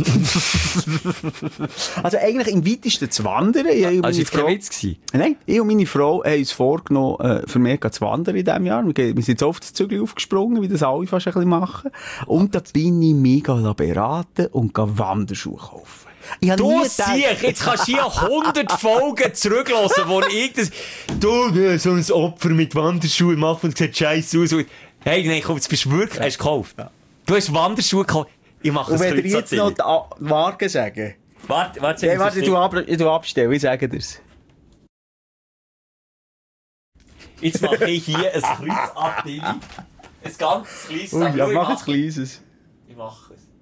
Also eigentlich im weitesten zu wandern. Ich und Also, meine es war kein Witz gewesen. Nein, ich und meine Frau haben uns vorgenommen, äh, für mich zu wandern in diesem Jahr. Wir, gehen- wir sind jetzt auf das Zügel aufgesprungen, wie das alle fast ein bisschen machen. Und da bin ich mich beraten und gehe Wanderschuhe kaufen. Ich habe Du nie gedacht- siehst, jetzt kannst du hier hundert Folgen zurücklassen, wo ich das, du, du, so ein Opfer mit Wanderschuhen macht und sieht scheiße aus. Hey, nein, komm, jetzt bist du wirklich, hast du gekauft. Du hast Wanderschuhe gekauft. Ich mache Und das wenn ihr Kreuz jetzt an noch dir. die A- Marke sagen. Warte, warte, Ja, warte, ich tu ab, ich tu abstellen, ich sage dir's. Jetzt mache ich hier ein Kreuz an dir. Ein ganz kleines. Ui, Sag, ja, ich mach mache jetzt Kleines. Ich mache es.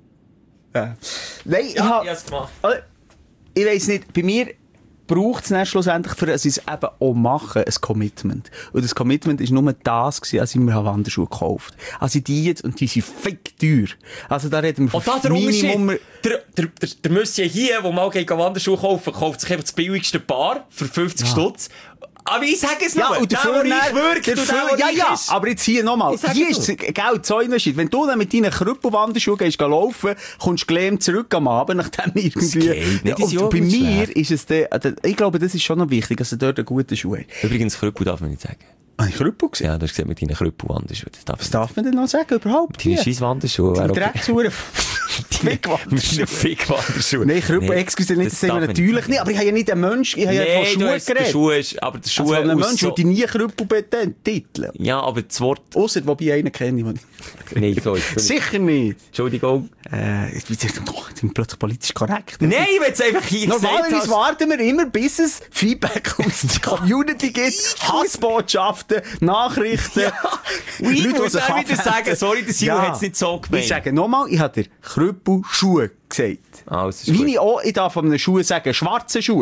Ja. Nein, ich Ja, hab- ich habe es gemacht. Also, ich weiss nicht, bei mir braucht es dann schlussendlich, für dass ich es eben auch mache, ein Commitment. Und das Commitment war nur das gewesen, als ich mir Wanderschuhe gekauft habe. Also die jetzt, und die sind fick teuer. Also da reden wir Und da der Unterschied. Minimum... Der, der, der, der Monsieur hier, der mal gegen Wanderschuhe kaufen, kauft sich einfach das billigste Paar für fünfzig Stutz. Aber ich sage es Ja, nur, und der, dafür, der reich wirkt, dafür, und der, der ja, reich ja, ist. aber jetzt hier nochmal. Ich sag Hier es ist Geld, so Unterschied. Wenn du dann mit deinen Krüppelwanderschuhen gehst, gehen laufen, kommst du gelähmt zurück am Abend, nachdem irgendwie... geht nicht, die sind und auch bei nicht mir schwer. ist es der, der, ich glaube, das ist schon noch wichtig, dass er dort einen guten Schuh hat. Übrigens, Krüppel darf man nicht sagen. Habe ich Krüppel gesehen? Ja, du hast gesagt, mit deinen Krüppel-Wanderschuhen. Das darf Was darf man denn noch sagen, überhaupt? Deine Hier? scheiß Wanderschuhe. Die wäre okay. Dreckshuren. Mit deinen Fick-Wanderschuhen. Nein, Krüppel, excuse nicht, das, sagen wir darf man natürlich sagen. nicht, aber ich habe ja nicht einen Mensch, ich habe ja Nein, von du Schuhen hast den geredet. Schuh, ist- aber der Also Schuh von einem aus Menschen so... würde ich nie Krüppel betiteln. Ja, aber das Wort... Ausser, wobei einen kenne, den ich... Nein, so ist Sicher nicht. Entschuldigung. Äh, jetzt bin ich, oh, jetzt bin ich plötzlich politisch korrekt. Nein, ich will es einfach hier Normalerweise gesagt warten wir immer, bis es Feedback aus der Community gibt, Hassbotschaften, Nachrichten. Ja. Und ich Leute, muss die sich auch wieder abwenden. sagen, sorry, der Simon hat es nicht so gemeint. Ich sage nochmal, ich habe dir Krüppel-Schuhe gesagt. Ah, das ist Wie gut. ich auch, ich darf von einem Schuh sagen, schwarze Schuhe.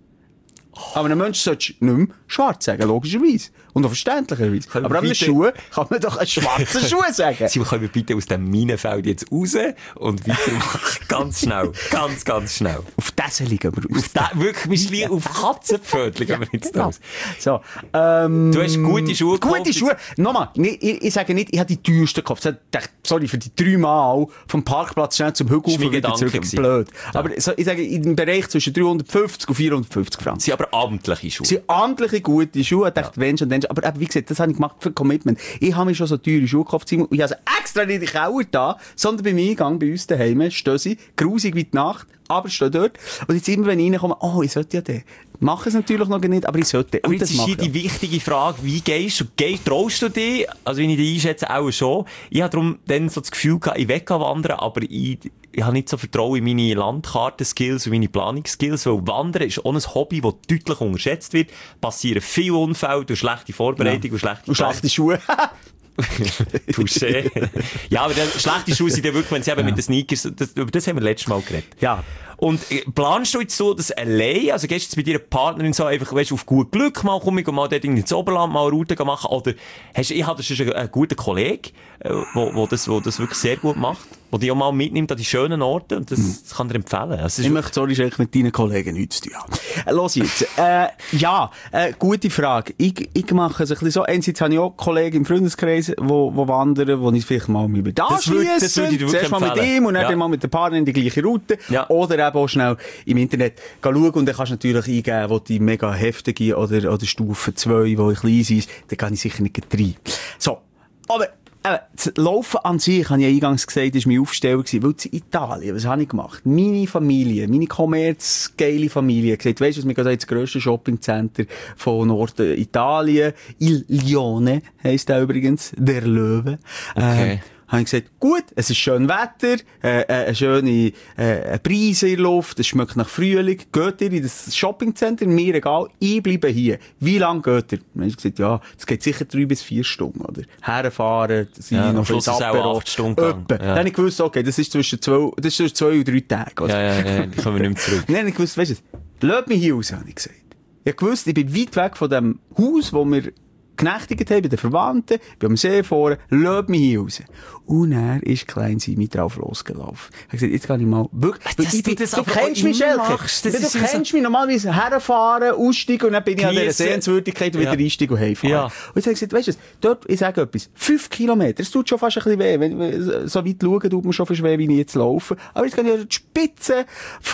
Aber einem Menschen solltest du nicht mehr schwarz sagen, logischerweise. Und auch verständlicherweise. Können wir Aber an einem bitte- Schuh kann man doch einen schwarzen Schuh sagen. Simon, können wir bitte aus dem Minenfeld jetzt raus und weitermachen? Ganz schnell. Ganz, ganz schnell. Auf das liegen wir aus. Da, wirklich, wir schließen auf Katzenpfötchen gehen wir jetzt Genau. aus. So, ähm, Du hast gute Schuhe Gute gekauft. Schuhe. Nochmal, ich, ich, ich sage nicht, ich habe die teuersten gekauft. Ich dachte, sorry, für die drei Mal vom Parkplatz schnell zum Hügel Das war mein wieder Gedanke zurück. gewesen. Blöd. Aber so, ich sage, im Bereich zwischen dreihundertfünfzig und vierhundertfünfzig Franken. Das sind aber amtliche Schuhe. Das sind amtliche, gute Schuhe. Ich dachte, wenn schon, dann schon. Aber eben, wie gesagt, das habe ich gemacht für Commitment. Ich habe mir schon so teure Schuhe gekauft, Simon, und ich habe sie extra nicht in den Keller da, sondern beim Eingang bei uns daheim stehen sie, grusig wie die Nacht, aber stehen dort. Und jetzt immer, wenn ich reinkomme, oh, ich sollte ja den. Mache es natürlich noch nicht, aber ich sollte. Aber Und jetzt das ist mache hier ich. die wichtige Frage, wie gehst du? Gehst, traust du dich? Also, wenn ich dich einschätze, auch schon. Ich habe darum dann so das Gefühl gehabt, ich will wandern, aber ich, ich habe nicht so Vertrauen in meine Landkarten-Skills und meine Planungsskills, weil Wandern ist auch ein Hobby, das deutlich unterschätzt wird. Passieren viele Unfälle durch schlechte Vorbereitung und schlechte Und schlechte Schuhe. Touché. Ja, aber dann, schlechte Schuhe sind ja wirklich, wenn sie eben mit den Sneakers, das, über das haben wir letztes Mal geredet. Ja. Und äh, planst du jetzt so das allein? Also gehst du jetzt mit deiner Partnerin so einfach, weißt, auf gut Glück mal, komm ich mal dort ins Oberland mal eine Route machen? Oder hast du, ich habe schon einen, einen guten Kollegen, äh, wo, wo, das, wo das wirklich sehr gut macht, wo dich auch mal mitnimmt an die schönen Orte und das, das kann dir empfehlen. Also, es ist Ich möchte, sorry, eigentlich mit deinen Kollegen nichts zu tun haben. Äh, Los jetzt. äh, ja, äh, gute Frage. Ich, ich mache es ein bisschen so. Einerseits habe ich auch Kollegen im Freundeskreis, wo, wo wandern, wo ich vielleicht mal mit da Das würd- das würde ich dir wirklich Zuerst mal mit empfehlen. ihm und dann Ja. mal mit der Partnerin die gleiche Route. Ja. Oder eben auch schnell im Internet schauen und dann kannst du natürlich eingeben, wo die mega heftige oder, oder Stufe zwei, wo ich klein ist, dann kann ich sicher nicht rein. So. Aber, Äh, das Laufen an sich, habe ich ja eingangs gesagt, war mein Aufsteller gewesen. Weil in Italien, was habe ich gemacht? Meine Familie, meine kommerzgeile Familie, gesagt, weisst du, wir gehen ins grösste Shoppingcenter von Norditalien. Il Lione heisst der übrigens, der Löwe. Okay. Äh, habe ich gesagt, gut, es ist schön Wetter, äh, äh, eine schöne äh, Preise in der Luft, es schmeckt nach Frühling. Geht ihr in das Shoppingcenter? Mir egal, ich bleibe hier. Wie lange geht ihr? Dann habe ich gesagt, ja, es geht sicher drei bis vier Stunden, oder? Herfahren, sind Ja, am noch Schluss ist es auch acht Stunden gegangen. Etwa. Ja. Dann habe ich gewusst, okay, das ist zwischen zwei, das ist zwischen zwei und drei Tagen. Oder? Ja, ja, ja, die kommen wir nicht mehr zurück. Dann habe ich gewusst, weisst du, lass mich hier raus, habe ich gesagt. Ich habe gewusst, ich bin weit weg von dem Haus, wo wir genächtigt haben bei den Verwandten, bei dem See vorne, lasst mich hier raus. Und er ist klein Simi drauf losgelaufen. Er hat gesagt, jetzt kann ich mal wirklich, Das, ich, du, ich, das du kennst mich, Schelke. machst, das Du ist kennst so mich normalerweise herfahren, aussteigen und dann bin ich an dieser Geniessen. Sehenswürdigkeit und wieder Ja. einsteigen und heimfahren. Ja. Und jetzt habe ich gesagt, weißt du, dort, ich sage etwas, fünf Kilometer, es tut schon fast ein bisschen weh, wenn, so weit schauen, tut mir schon fast weh, wie ich jetzt laufe. Aber jetzt gehe ich an die Spitze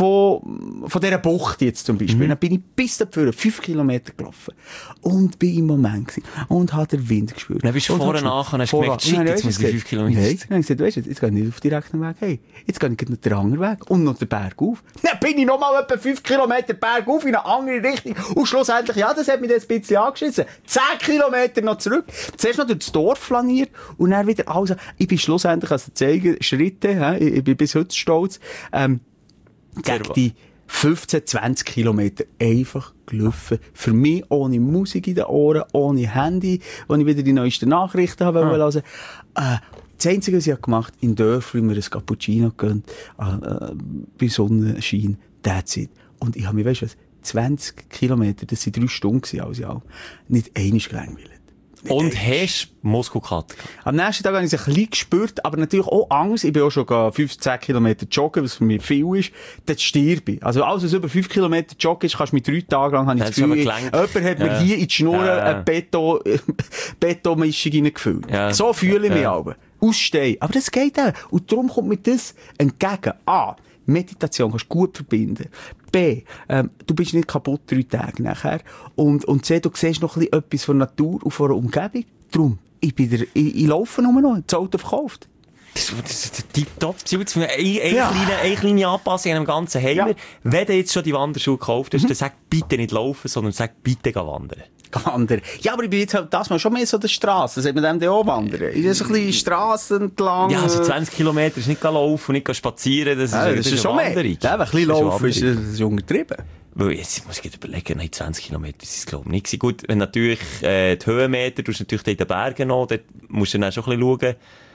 von, von dieser Bucht jetzt zum Beispiel. Mhm. Dann bin ich bis dahin fünf Kilometer gelaufen. Und bin im Moment gewesen. Und habe den Wind gespürt. Dann bist du Und vorne hab nachher und hast vorne- gemerkt, shit, Und dann jetzt habe muss ich ich fünf Kilometer. Nein, dann habe ich gesagt, weißt du, jetzt gehe ich nicht auf den direkten Weg. Hey, jetzt gehe ich noch den anderen Weg und noch den Berg auf. Dann bin ich noch mal etwa fünf Kilometer Berg auf in eine andere Richtung. Und schlussendlich, ja, das hat mich jetzt ein bisschen angeschissen. Zehn Kilometer noch zurück. Zuerst noch durch das Dorf flaniert und dann wieder, also, ich bin schlussendlich, also zeigen, Schritte, he, ich, ich bin bis heute stolz, ähm, gegen die fünfzehn, zwanzig Kilometer einfach gelaufen. Für mich ohne Musik in den Ohren, ohne Handy, wo ich wieder die neuesten Nachrichten habe ah. hören. Äh, das Einzige, was ich gemacht habe, in Dörfern mir ein Cappuccino gegönnt, äh, bei Sonnenschein, that's it. Und ich habe mich, weißt du was, zwanzig Kilometer, das waren drei Stunden, alles ja, nicht einmal gelangweilt. Und hast Muskelkater gehabt? Am nächsten Tag habe ich es ein bisschen gespürt, aber natürlich auch Angst. Ich bin auch schon fünf, zehn Kilometer joggen, was für mich viel ist. Dann stirb ich. Also alles, was über fünf Kilometer joggen ist, kannst du mich drei Tage lang, habe ich das Gefühl, jemand hat mir ja. hier in die Schnur ja. eine Beton, Betonmischung reingefüllt. Ja. So fühle ich mich ja. aber. Ausstehen. Aber das geht auch. Und darum kommt mir das entgegen. A. Meditation kannst du gut verbinden. B. Ähm, du bist nicht kaputt drei Tage nachher. Und, und C. Du siehst noch ein bisschen etwas von der Natur und von der Umgebung. Darum, ich bin der, ich, ich laufe nur noch, das Auto verkauft. Das, das ist der Tip-Top. Eine, eine, ja. kleine, eine kleine Anpassung an dem ganzen Heimer. Ja. Wenn du jetzt schon die Wanderschuhe gekauft hast, mhm. dann sag bitte nicht laufen, sondern sag bitte gehen wandern. Wandern. Ja, aber ich bin jetzt halt das mal schon mehr so der Straße. Sagt man dem dann auch wandern? Ist das ein bisschen Straßen entlang? Ja, also zwanzig Kilometer ist nicht laufen, nicht spazieren. Das ist, ja, das das ist schon Wanderung. Mehr. Ja, ein bisschen laufen ist, ist, ist untertrieben. Weil jetzt muss ich überlegen, nein, zwanzig Kilometer ist es, glaube ich, nicht. Gut, wenn natürlich, äh, die Höhenmeter, du hast natürlich in den Bergen noch, dort musst du dann schon ein bisschen schauen.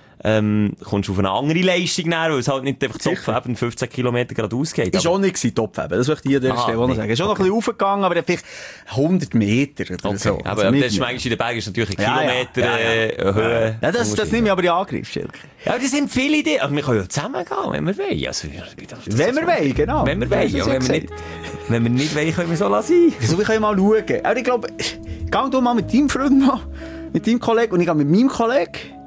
Ähm, kommst du auf eine andere Leistung näher, weil es halt nicht einfach Topfeben fünfzehn Kilometer geradeaus geht. Ist auch nicht gewesen, Topfeben. Das möchte ich an dieser Stelle auch noch sagen. Ist schon okay. noch ein bisschen aufgegangen, aber vielleicht hundert Meter oder okay. so. Aber, also aber das ist manchmal in den Bergen ist natürlich ein ja, Kilometer ja, ja, ja. Äh, Höhe. Ja, das, das nehme ich aber in Angriff, Schelke. Ja, das sind viele Ideen. Aber wir können ja zusammen gehen, wenn wir wollen. Also, wenn wir wollen, genau. Wenn wir wollen. Ja, wenn, wir nicht, wenn wir nicht wollen, können wir so lassen. So, wir können mal schauen. Aber ich glaube, geh du mal mit deinem Freund noch, mit deinem Kollegen und ich gehe mit meinem Kollegen.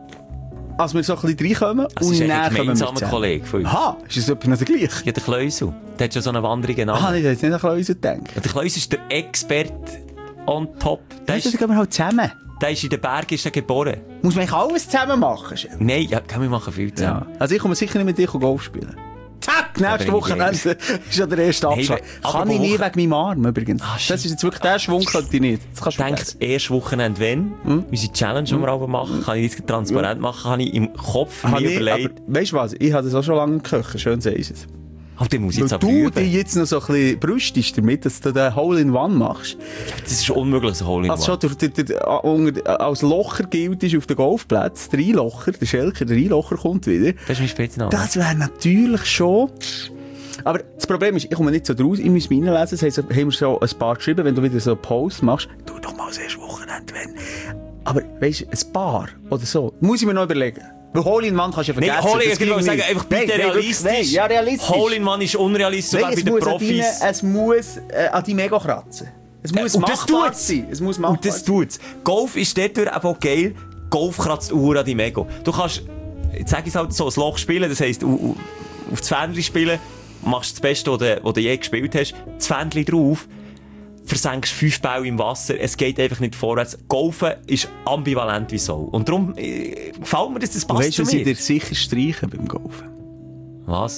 Als wir so ein bisschen reinkommen also und dann kommen wir gemeinsamer Kollege von uns. Aha, ist das etwas noch gleich? Ja, der Kleusel. Der hat schon so eine Wanderung genannt. Ah, ich hätte jetzt nicht an Kleusel gedacht. Ja, der Kleusel ist der Experte on top. Der ist, das gehen wir halt zusammen. Der ist in den Bergen ist er geboren. Muss man eigentlich alles zusammen machen? Nein, ja, wir machen viel zusammen. Ja. Also ich komme sicher nicht mit dir Golf spielen. Zack, nächste Wochenende ist ja der erste Abschlag. Hey, kann ich nie wegen meinem Arm übrigens. Ah, das ist jetzt wirklich der Schwung, könnte ich nicht. Das kannst du vergessen. Ich denke, erste Wochenende, wenn, hm? unsere Challenge, die wir aber machen, kann ich das transparent hm? machen, habe ich im Kopf mir überlegt. Weißt du was, ich habe das auch schon lange gekocht, schön sagst du es. Aber die muss ich jetzt aber du üben. dich jetzt noch so ein bisschen brüstest damit, dass du den Hole-in-One machst. Ja, das ist schon unmöglich, so Hole-in-One. Also schon, der, der, der, als Locher gilt ist auf den Golfplatz, der Einlocher, der Schelker, der Einlocher kommt wieder. Das ist mein Spitzname. Das wäre natürlich schon... Aber das Problem ist, ich komme nicht so draus, ich muss mich reinlesen, das heisst, haben wir so ein paar geschrieben, wenn du wieder so einen Post machst, tu doch mal das erste Wochenende, wenn. Aber weisst du, ein paar oder so, muss ich mir noch überlegen. Weil Hole-in-One kannst du ja vergessen. Nein, Hole-in-One, ich sagen, einfach bitte nein, realistisch. Nein, ja, realistisch. Hole-in-One ist unrealistisch, sogar bei den Profis. Deine, es muss äh, an die Mega kratzen. Es muss äh, machbar sein. Es muss machbar und das tut's. Golf ist dort einfach auch geil. Golf kratzt Uhr an die Mega. Du kannst, jetzt sag ich halt so, ein Loch spielen, das heisst, auf das Fähnchen spielen, machst das Beste, was du je gespielt hast, das Fähnchen drauf, versenkst fünf Bälle im Wasser, es geht einfach nicht vorwärts. Golfen ist ambivalent wie so. Und darum äh, gefällt mir das, das passt weißt, zu mir. Weißt du, was ich dir sicher streichen beim Golfen? Was?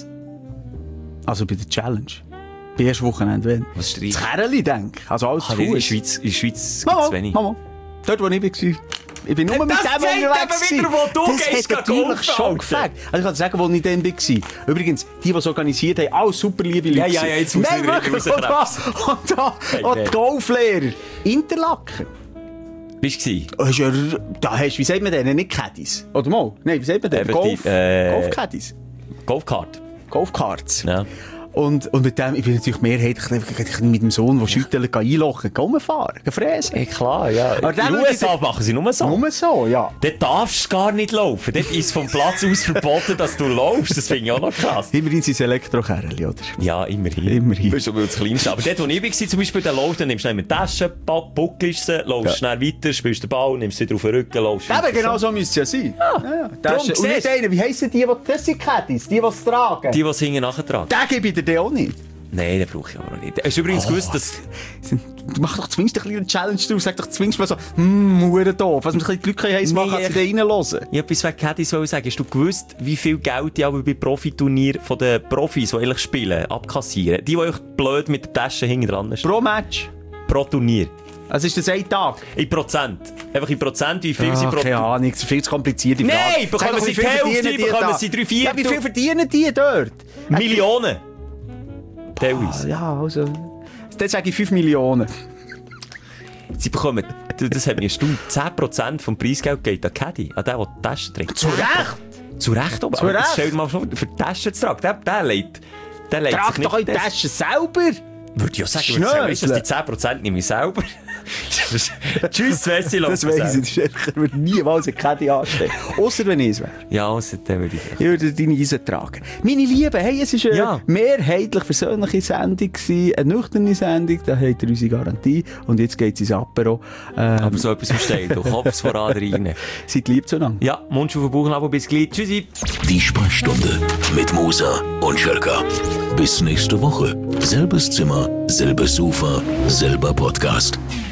Also bei der Challenge. Bei ersten Wochenende, wenn. Was streichen? Das Kerli, denke ich. Also alles zu Fuß. In der Schweiz, in der Schweiz gibt es wenig. Mama, dort, wo ich war. Ich bin nur mit das dem unterwegs wieder, wo du das gehst, hat natürlich schon gefällt. Also ich kann dir sagen, wo ich dann war. Übrigens, die, die es organisiert haben, alles super liebe Leute. Ja, ja, ja, jetzt muss ich wieder rauskrebsen. Und da, und die Golflehrer. Interlaken. Bist du gewesen? Hast ja, da hast, wie sagt man denn? Nicht Caddies. Oder mal? Nein, wie sagt man denn? Golf, äh, Golf-Caddies. Golfkart. Golfkarts. Ja. Und, und mit dem, ich bin natürlich mehrheitlich mit dem Sohn, der schüttelt, einlochen, gehen fahren, gehen fräsen. Ja, klar, ja. Aber In den dann U S A machen sie nur so. Nur so, ja. Dort darfst du gar nicht laufen. Dort ist vom Platz aus verboten, dass du laufst. Das finde ich auch noch krass. Immerhin sind es Elektrokerli, oder? Ja, immerhin. Immerhin. Du bist aber das Kleinste. Aber dort, wo ich war, zum Beispiel, dann laufst du, nimmst du eine Tasche, buckelst sie, laufst Ja. schnell weiter, spielst den Ball, nimmst sie wieder auf den Rücken, laufst Eben, weiter. genau so müsste es ja sein. Ja. Ja, ja. Das Darum ist, und nicht siehst- einer, wie heissen die, die, das sind Caddies, die, die es tragen? Die, die es hinten nachtragen. Den gebe ich dir auch nicht. Nein, den brauche ich aber noch nicht. Hast du übrigens Oh, gewusst, dass... Du machst doch zumindest ein bisschen Challenge draus, sag doch zumindest mal so, hm, hure doof. Was man ein bisschen die Leute heiss machen, Nee, als sie da reinhören. Ich etwas wegen Caddies sagen. Hast du gewusst, wie viel Geld die aber bei Profiturnieren von den Profis, die eigentlich spielen, abkassieren? Die, die euch blöd mit der Tasche hinten dran stehen. Pro Match. Pro Turnier. Also ist das ein Tag? In Prozent. Einfach in Prozent, wie viel sie Ah, pro keine Ahnung, das ist viel zu kompliziert. die Nein, Frage. bekommen Sag doch, sie wie viel die Hälfte, verdienen die bekommen da? sie drei Ja, Viertel. wie viel verdienen die dort? Millionen. Ah, Teilweise. ja, also... Dann sage ich fünf Millionen. Sie bekommen, du, das hat mir erstaunt, zehn Prozent vom Preisgeld geht an Caddy, an den, der die Tasche trägt. Zu Recht! Zu Recht, aber. Zu aber Recht. Stell dir mal vor, für die Tasche zu tragen, der, der legt, der legt Trag sich nicht doch in die das- Tasche selber! Würde ich ja sagen, Schnösel. weißt du, dass die zehn Prozent nehme ich selber. Tschüss, Messi, Das weiss ich, ich würde niemals eine Caddy anstellen. Ausser wenn ich es wäre. Ja, also, dann würde ich Ich würde deine Eisen tragen. Meine Lieben, hey, es war eine Ja. mehrheitlich versöhnliche Sendung gewesen, eine nüchterne Sendung, da habt ihr unsere Garantie. Und jetzt geht es ins Apero. Ähm, aber so etwas verstehen, du Kopf voran rein. seid lieb zueinander. Ja, Mund auf den Bauchnabel, bis gleich. Tschüssi. Die Sprechstunde mit Musa und Schelka. Bis nächste Woche. Selbes Zimmer, selbes Sofa, selber Podcast.